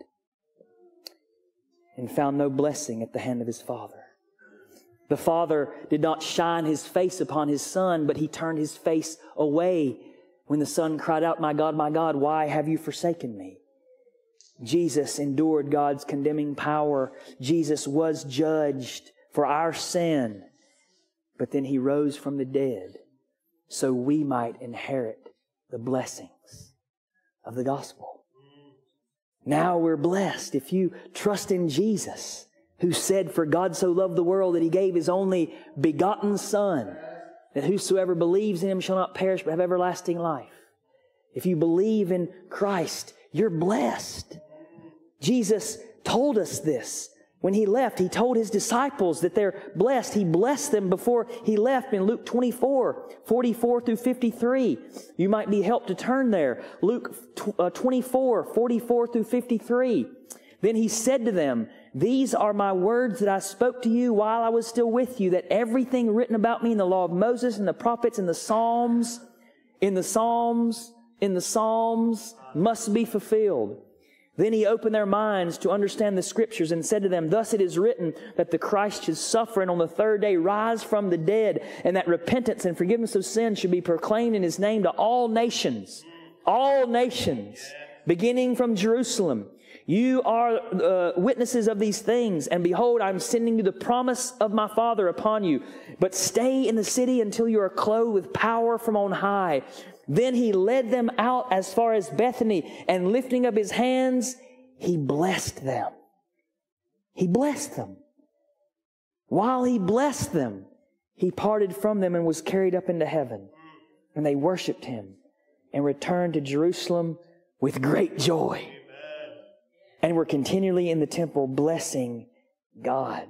Speaker 1: and found no blessing at the hand of His Father. The Father did not shine His face upon His Son, but He turned His face away when the Son cried out, my God, why have you forsaken me? Jesus endured God's condemning power. Jesus was judged for our sin. But then He rose from the dead so we might inherit the blessings of the gospel. Now we're blessed if you trust in Jesus, who said, for God so loved the world that He gave His only begotten Son, that whosoever believes in Him shall not perish but have everlasting life. If you believe in Christ, you're blessed. Jesus told us this. When He left, He told His disciples that they're blessed. He blessed them before He left in Luke 24, 44 through 53. You might be helped to turn there. Luke 24, 44 through 53. Then He said to them, these are my words that I spoke to you while I was still with you, that everything written about me in the law of Moses and the prophets and the Psalms must be fulfilled. Then He opened their minds to understand the Scriptures and said to them, thus it is written that the Christ should suffer and on the third day rise from the dead, and that repentance and forgiveness of sins should be proclaimed in His name to all nations, beginning from Jerusalem. You are witnesses of these things, and behold, I am sending you the promise of my Father upon you. But stay in the city until you are clothed with power from on high. Then He led them out as far as Bethany, and lifting up His hands, He blessed them. He blessed them. While He blessed them, He parted from them and was carried up into heaven. And they worshiped Him and returned to Jerusalem with great joy. And were continually in the temple blessing God.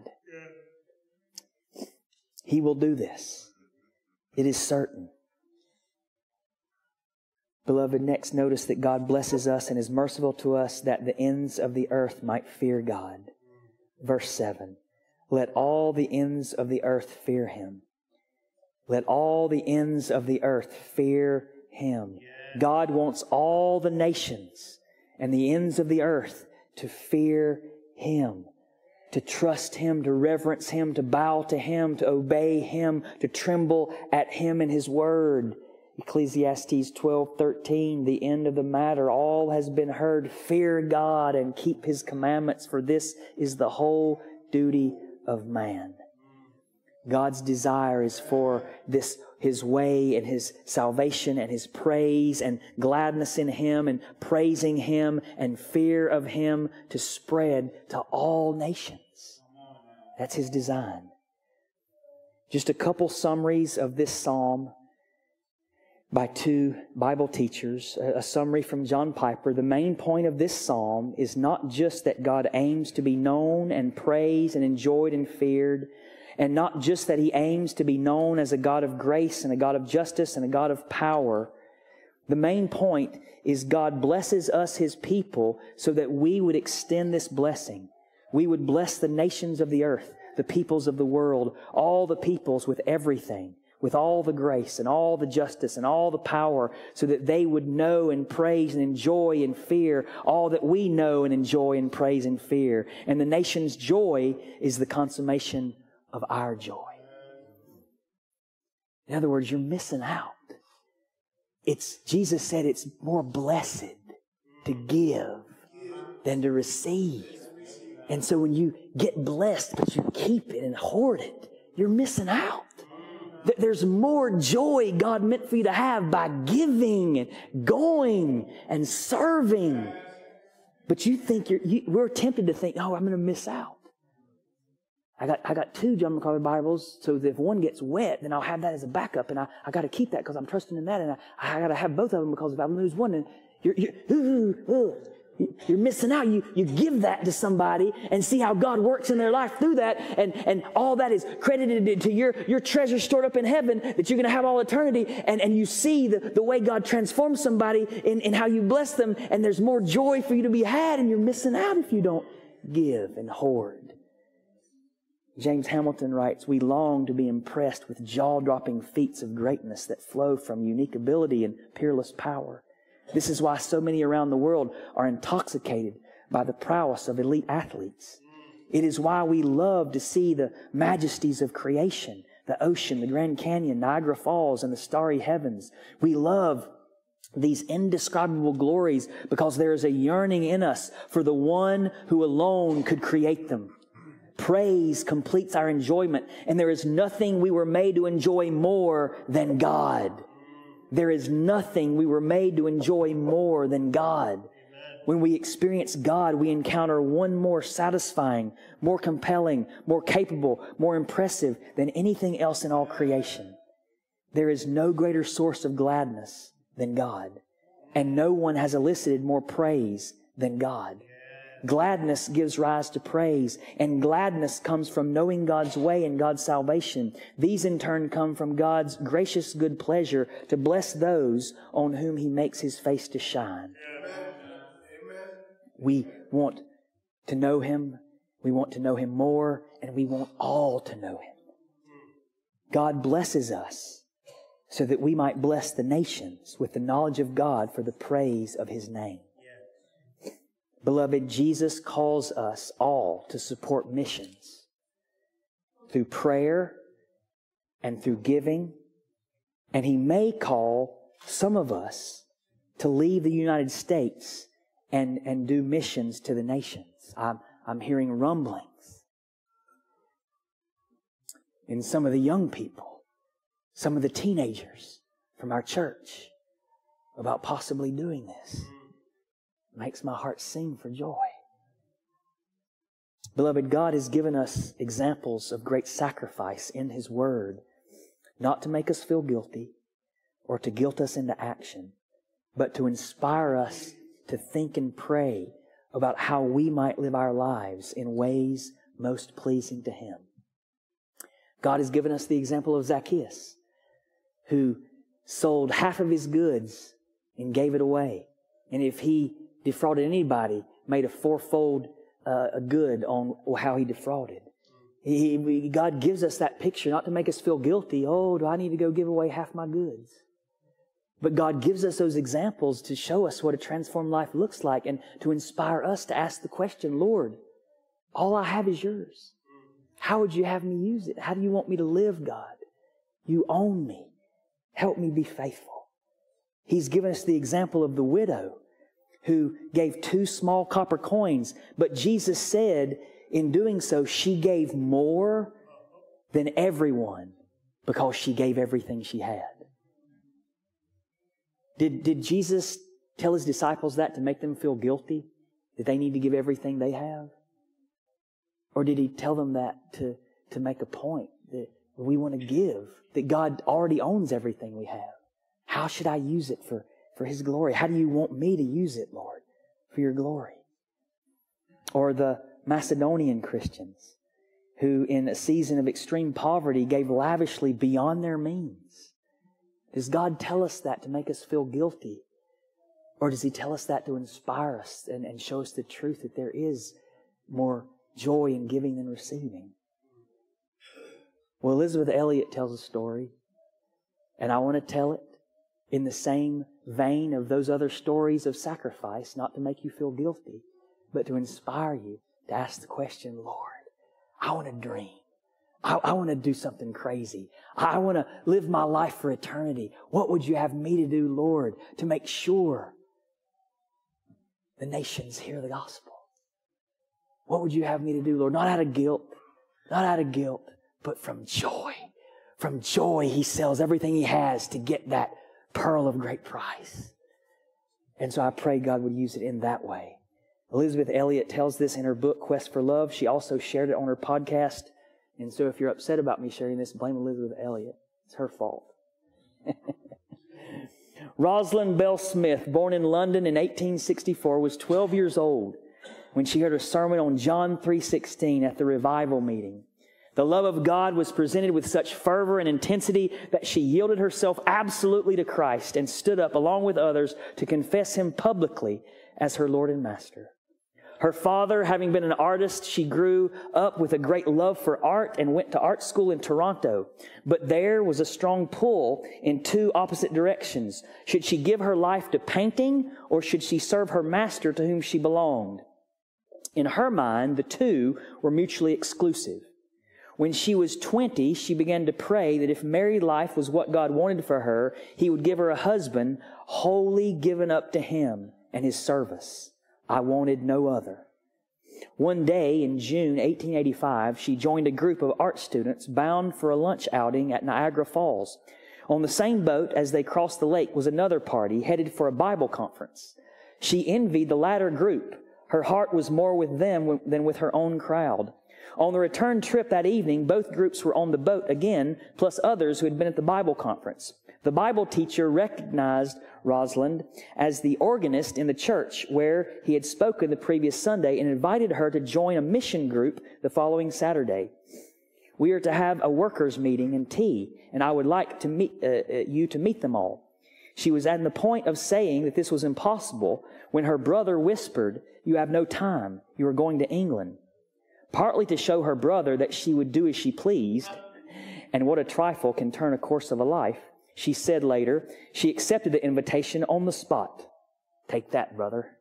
Speaker 1: He will do this. It is certain. Beloved, next notice that God blesses us and is merciful to us that the ends of the earth might fear God. Verse 7. Let all the ends of the earth fear Him. Let all the ends of the earth fear Him. God wants all the nations and the ends of the earth to fear Him, to trust Him, to reverence Him, to bow to Him, to obey Him, to tremble at Him and His Word. Ecclesiastes 12:13, the end of the matter, all has been heard. Fear God and keep His commandments, for this is the whole duty of man. God's desire is for this, His way and His salvation and His praise and gladness in Him and praising Him and fear of Him to spread to all nations. That's His design. Just a couple summaries of this psalm by two Bible teachers. A summary from John Piper. The main point of this psalm is not just that God aims to be known and praised and enjoyed and feared, and not just that He aims to be known as a God of grace and a God of justice and a God of power. The main point is God blesses us, His people, so that we would extend this blessing. We would bless the nations of the earth, the peoples of the world, all the peoples with everything, with all the grace and all the justice and all the power, so that they would know and praise and enjoy and fear all that we know and enjoy and praise and fear. And the nation's joy is the consummation of our joy. In other words, you're missing out. Jesus said it's more blessed to give than to receive. And so when you get blessed, but you keep it and hoard it, you're missing out. There's more joy God meant for you to have by giving and going and serving. But you think we're tempted to think, oh, I'm going to miss out. I got two John MacArthur Bibles, so that if one gets wet, then I'll have that as a backup, and I got to keep that because I'm trusting in that, and I got to have both of them because if I lose one, then you're missing out. You give that to somebody and see how God works in their life through that, and all that is credited to your treasure stored up in heaven that you're going to have all eternity, and you see the way God transforms somebody in how you bless them, and there's more joy for you to be had, and you're missing out if you don't give and hoard. James Hamilton writes, "We long to be impressed with jaw-dropping feats of greatness that flow from unique ability and peerless power. This is why so many around the world are intoxicated by the prowess of elite athletes. It is why we love to see the majesties of creation, the ocean, the Grand Canyon, Niagara Falls, and the starry heavens. We love these indescribable glories because there is a yearning in us for the one who alone could create them. Praise completes our enjoyment, and there is nothing we were made to enjoy more than God. There is nothing we were made to enjoy more than God. When we experience God, we encounter one more satisfying, more compelling, more capable, more impressive than anything else in all creation. There is no greater source of gladness than God, and no one has elicited more praise than God. Gladness gives rise to praise, and gladness comes from knowing God's way and God's salvation. These in turn come from God's gracious good pleasure to bless those on whom He makes His face to shine." We want to know Him, we want to know Him more, and we want all to know Him. God blesses us so that we might bless the nations with the knowledge of God for the praise of His name. Beloved, Jesus calls us all to support missions through prayer and through giving. And He may call some of us to leave the United States and do missions to the nations. I'm hearing rumblings in some of the young people, some of the teenagers from our church about possibly doing this. Makes my heart sing for joy. Beloved, God has given us examples of great sacrifice in His Word, not to make us feel guilty or to guilt us into action, but to inspire us to think and pray about how we might live our lives in ways most pleasing to Him. God has given us the example of Zacchaeus, who sold half of his goods and gave it away. And if he defrauded anybody, made a fourfold good on how he defrauded. God gives us that picture not to make us feel guilty. Oh, do I need to go give away half my goods? But God gives us those examples to show us what a transformed life looks like and to inspire us to ask the question, Lord, all I have is yours. How would you have me use it? How do you want me to live, God? You own me. Help me be faithful. He's given us the example of the widow who gave 2 small copper coins, but Jesus said in doing so, she gave more than everyone because she gave everything she had. Did Jesus tell His disciples that to make them feel guilty, that they need to give everything they have? Or did He tell them that to make a point that we want to give, that God already owns everything we have? How should I use it for His glory? How do you want me to use it, Lord, for your glory? Or the Macedonian Christians who in a season of extreme poverty gave lavishly beyond their means. Does God tell us that to make us feel guilty? Or does He tell us that to inspire us and show us the truth that there is more joy in giving than receiving? Well, Elisabeth Elliot tells a story, and I want to tell it in the same vein of those other stories of sacrifice, not to make you feel guilty, but to inspire you to ask the question, Lord, I want to dream. I want to do something crazy. I want to live my life for eternity. What would you have me to do, Lord, to make sure the nations hear the gospel? What would you have me to do, Lord? Not out of guilt, but from joy. From joy, He sells everything He has to get that pearl of great price. And so I pray God would use it in that way. Elisabeth Elliot tells this in her book, Quest for Love. She also shared it on her podcast. And so if you're upset about me sharing this, blame Elisabeth Elliot. It's her fault. Rosalind Bell Smith, born in London in 1864, was 12 years old when she heard a sermon on John 3:16 at the revival meeting. The love of God was presented with such fervor and intensity that she yielded herself absolutely to Christ and stood up along with others to confess Him publicly as her Lord and Master. Her father, having been an artist, she grew up with a great love for art and went to art school in Toronto. But there was a strong pull in two opposite directions. Should she give her life to painting, or should she serve her master to whom she belonged? In her mind, the two were mutually exclusive. When she was 20, she began to pray that if married life was what God wanted for her, He would give her a husband wholly given up to Him and His service. I wanted no other. One day in June 1885, she joined a group of art students bound for a lunch outing at Niagara Falls. On the same boat as they crossed the lake was another party headed for a Bible conference. She envied the latter group. Her heart was more with them than with her own crowd. On the return trip that evening, both groups were on the boat again, plus others who had been at the Bible conference. The Bible teacher recognized Rosalind as the organist in the church where he had spoken the previous Sunday and invited her to join a mission group the following Saturday. We are to have a workers' meeting and tea, and I would like to meet you to meet them all. She was at the point of saying that this was impossible when her brother whispered, "You have no time. You are going to England." Partly to show her brother that she would do as she pleased, and what a trifle can turn a course of a life, she said later, she accepted the invitation on the spot. "Take that, brother."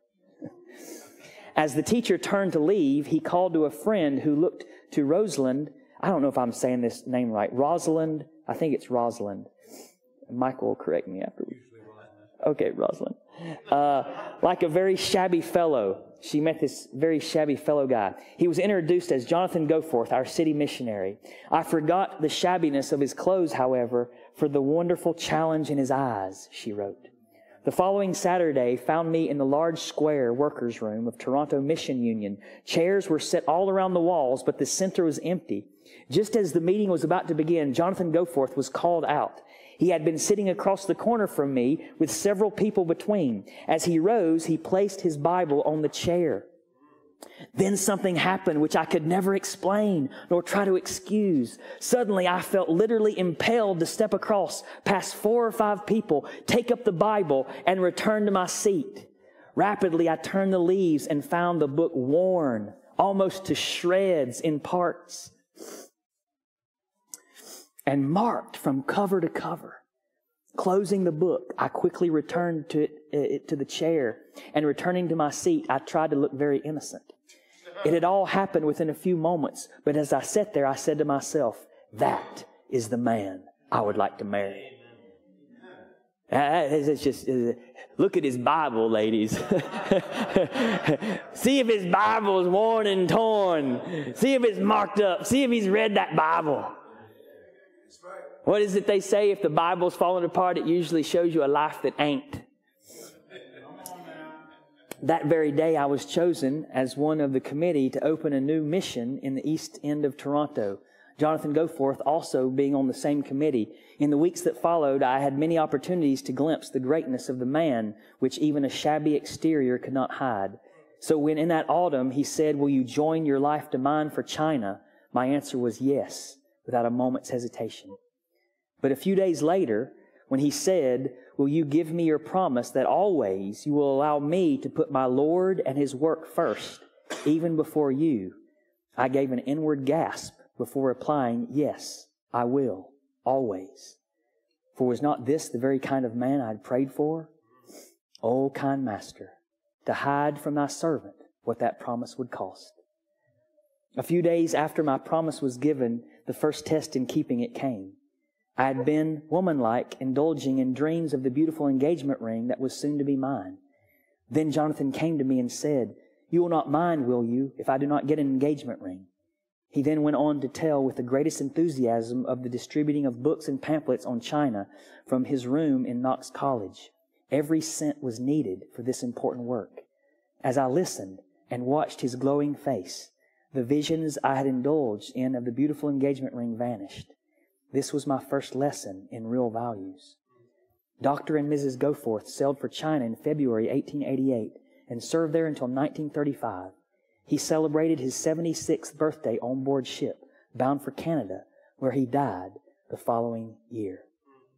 Speaker 1: As the teacher turned to leave, he called to a friend who looked to Rosalind. I don't know if I'm saying this name right. Rosalind. I think it's Rosalind. Michael will correct me afterwards. Okay, Rosalind. Like a very shabby fellow. She met this very shabby fellow guy. He was introduced as Jonathan Goforth, our city missionary. I forgot the shabbiness of his clothes, however, for the wonderful challenge in his eyes, she wrote. The following Saturday found me in the large square workers' room of Toronto Mission Union. Chairs were set all around the walls, but the center was empty. Just as the meeting was about to begin, Jonathan Goforth was called out. He had been sitting across the corner from me with several people between. As he rose, he placed his Bible on the chair. Then something happened which I could never explain nor try to excuse. Suddenly, I felt literally impelled to step across past 4 or 5 people, take up the Bible, and return to my seat. Rapidly, I turned the leaves and found the book worn, almost to shreds in parts, and marked from cover to cover. Closing the book, I quickly returned to the chair, and returning to my seat, I tried to look very innocent. It had all happened within a few moments, but as I sat there, I said to myself, that is the man I would like to marry. It's just, look at his Bible, ladies. See if his Bible is worn and torn. See if it's marked up. See if he's read that Bible. What is it they say? If the Bible's falling apart, it usually shows you a life that ain't. That very day, I was chosen as one of the committee to open a new mission in the east end of Toronto. Jonathan Goforth also being on the same committee. In the weeks that followed, I had many opportunities to glimpse the greatness of the man, which even a shabby exterior could not hide. So when in that autumn he said, "Will you join your life to mine for China?" my answer was yes, without a moment's hesitation. But a few days later, when he said, "Will you give me your promise that always you will allow me to put my Lord and His work first, even before you?" I gave an inward gasp before replying, "Yes, I will, always." For was not this the very kind of man I had prayed for? Oh, kind Master, to hide from thy servant what that promise would cost. A few days after my promise was given, the first test in keeping it came. I had been, womanlike, indulging in dreams of the beautiful engagement ring that was soon to be mine. Then Jonathan came to me and said, "You will not mind, will you, if I do not get an engagement ring?" He then went on to tell with the greatest enthusiasm of the distributing of books and pamphlets on China from his room in Knox College. Every cent was needed for this important work. As I listened and watched his glowing face, the visions I had indulged in of the beautiful engagement ring vanished. This was my first lesson in real values. Dr. and Mrs. Goforth sailed for China in February 1888 and served there until 1935. He celebrated his 76th birthday on board ship, bound for Canada, where he died the following year.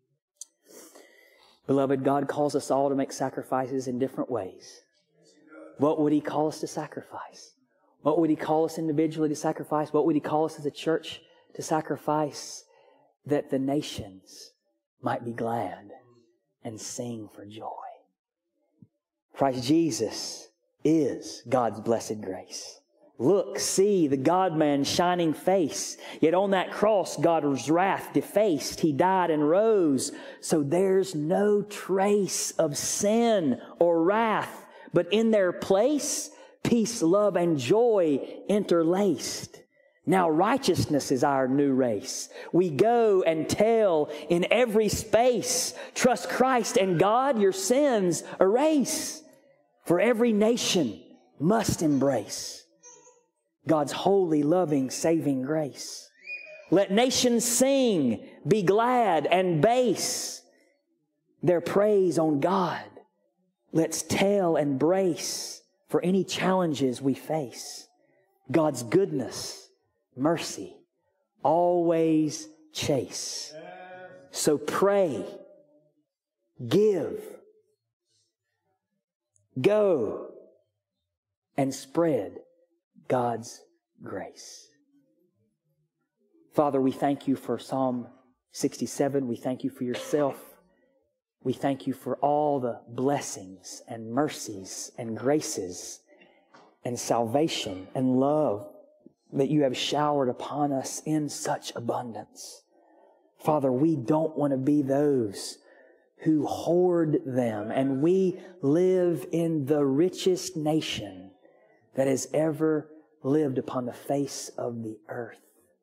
Speaker 1: Beloved, God calls us all to make sacrifices in different ways. what would He call us to sacrifice? What would He call us individually to sacrifice? What would He call us as a church to sacrifice? That the nations might be glad and sing for joy. Christ Jesus is God's blessed grace. Look, see the God-man shining face. Yet on that cross, God's wrath defaced. He died and rose. So there's no trace of sin or wrath. But in their place, peace, love, and joy interlaced. Now righteousness is our new race. We go and tell in every space, trust Christ and God, your sins erase. For every nation must embrace God's holy, loving, saving grace. Let nations sing, be glad, and base their praise on God. Let's tell and brace for any challenges we face. God's goodness, mercy, always chase. So pray, give, go, and spread God's grace. Father, we thank You for Psalm 67. We thank You for Yourself. We thank You for all the blessings and mercies and graces and salvation and love that You have showered upon us in such abundance. Father, we don't want to be those who hoard them, and we live in the richest nation that has ever lived upon the face of the earth.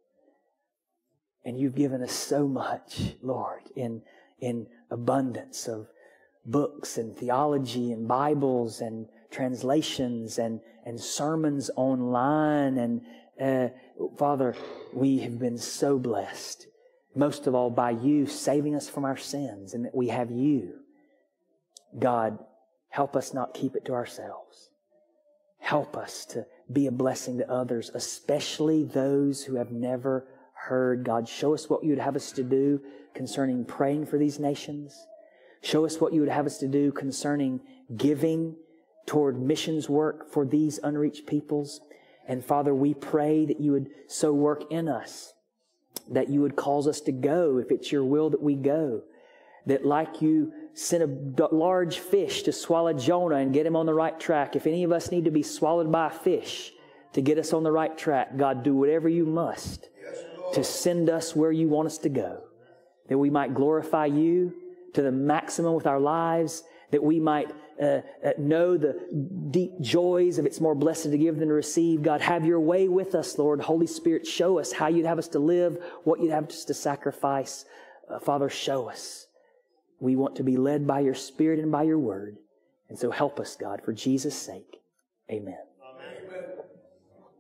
Speaker 1: And You've given us so much, Lord, in abundance of books and theology and Bibles and translations and sermons online. And Father, we have been so blessed, most of all by You saving us from our sins, and that we have You. God, help us not keep it to ourselves. Help us to be a blessing to others, especially those who have never heard. God, show us what You would have us to do concerning praying for these nations. Show us what You would have us to do concerning giving toward missions work for these unreached peoples. And Father, we pray that You would so work in us, that You would cause us to go if it's Your will that we go. That like You sent a large fish to swallow Jonah and get him on the right track, if any of us need to be swallowed by a fish to get us on the right track, God, do whatever You must to send us where You want us to go. That we might glorify You to the maximum with our lives, that we might know the deep joys of it's more blessed to give than to receive. God, have Your way with us, Lord. Holy Spirit, show us how You'd have us to live, what You'd have us to sacrifice. Father, show us. We want to be led by Your Spirit and by Your Word. And so help us, God, for Jesus' sake. Amen.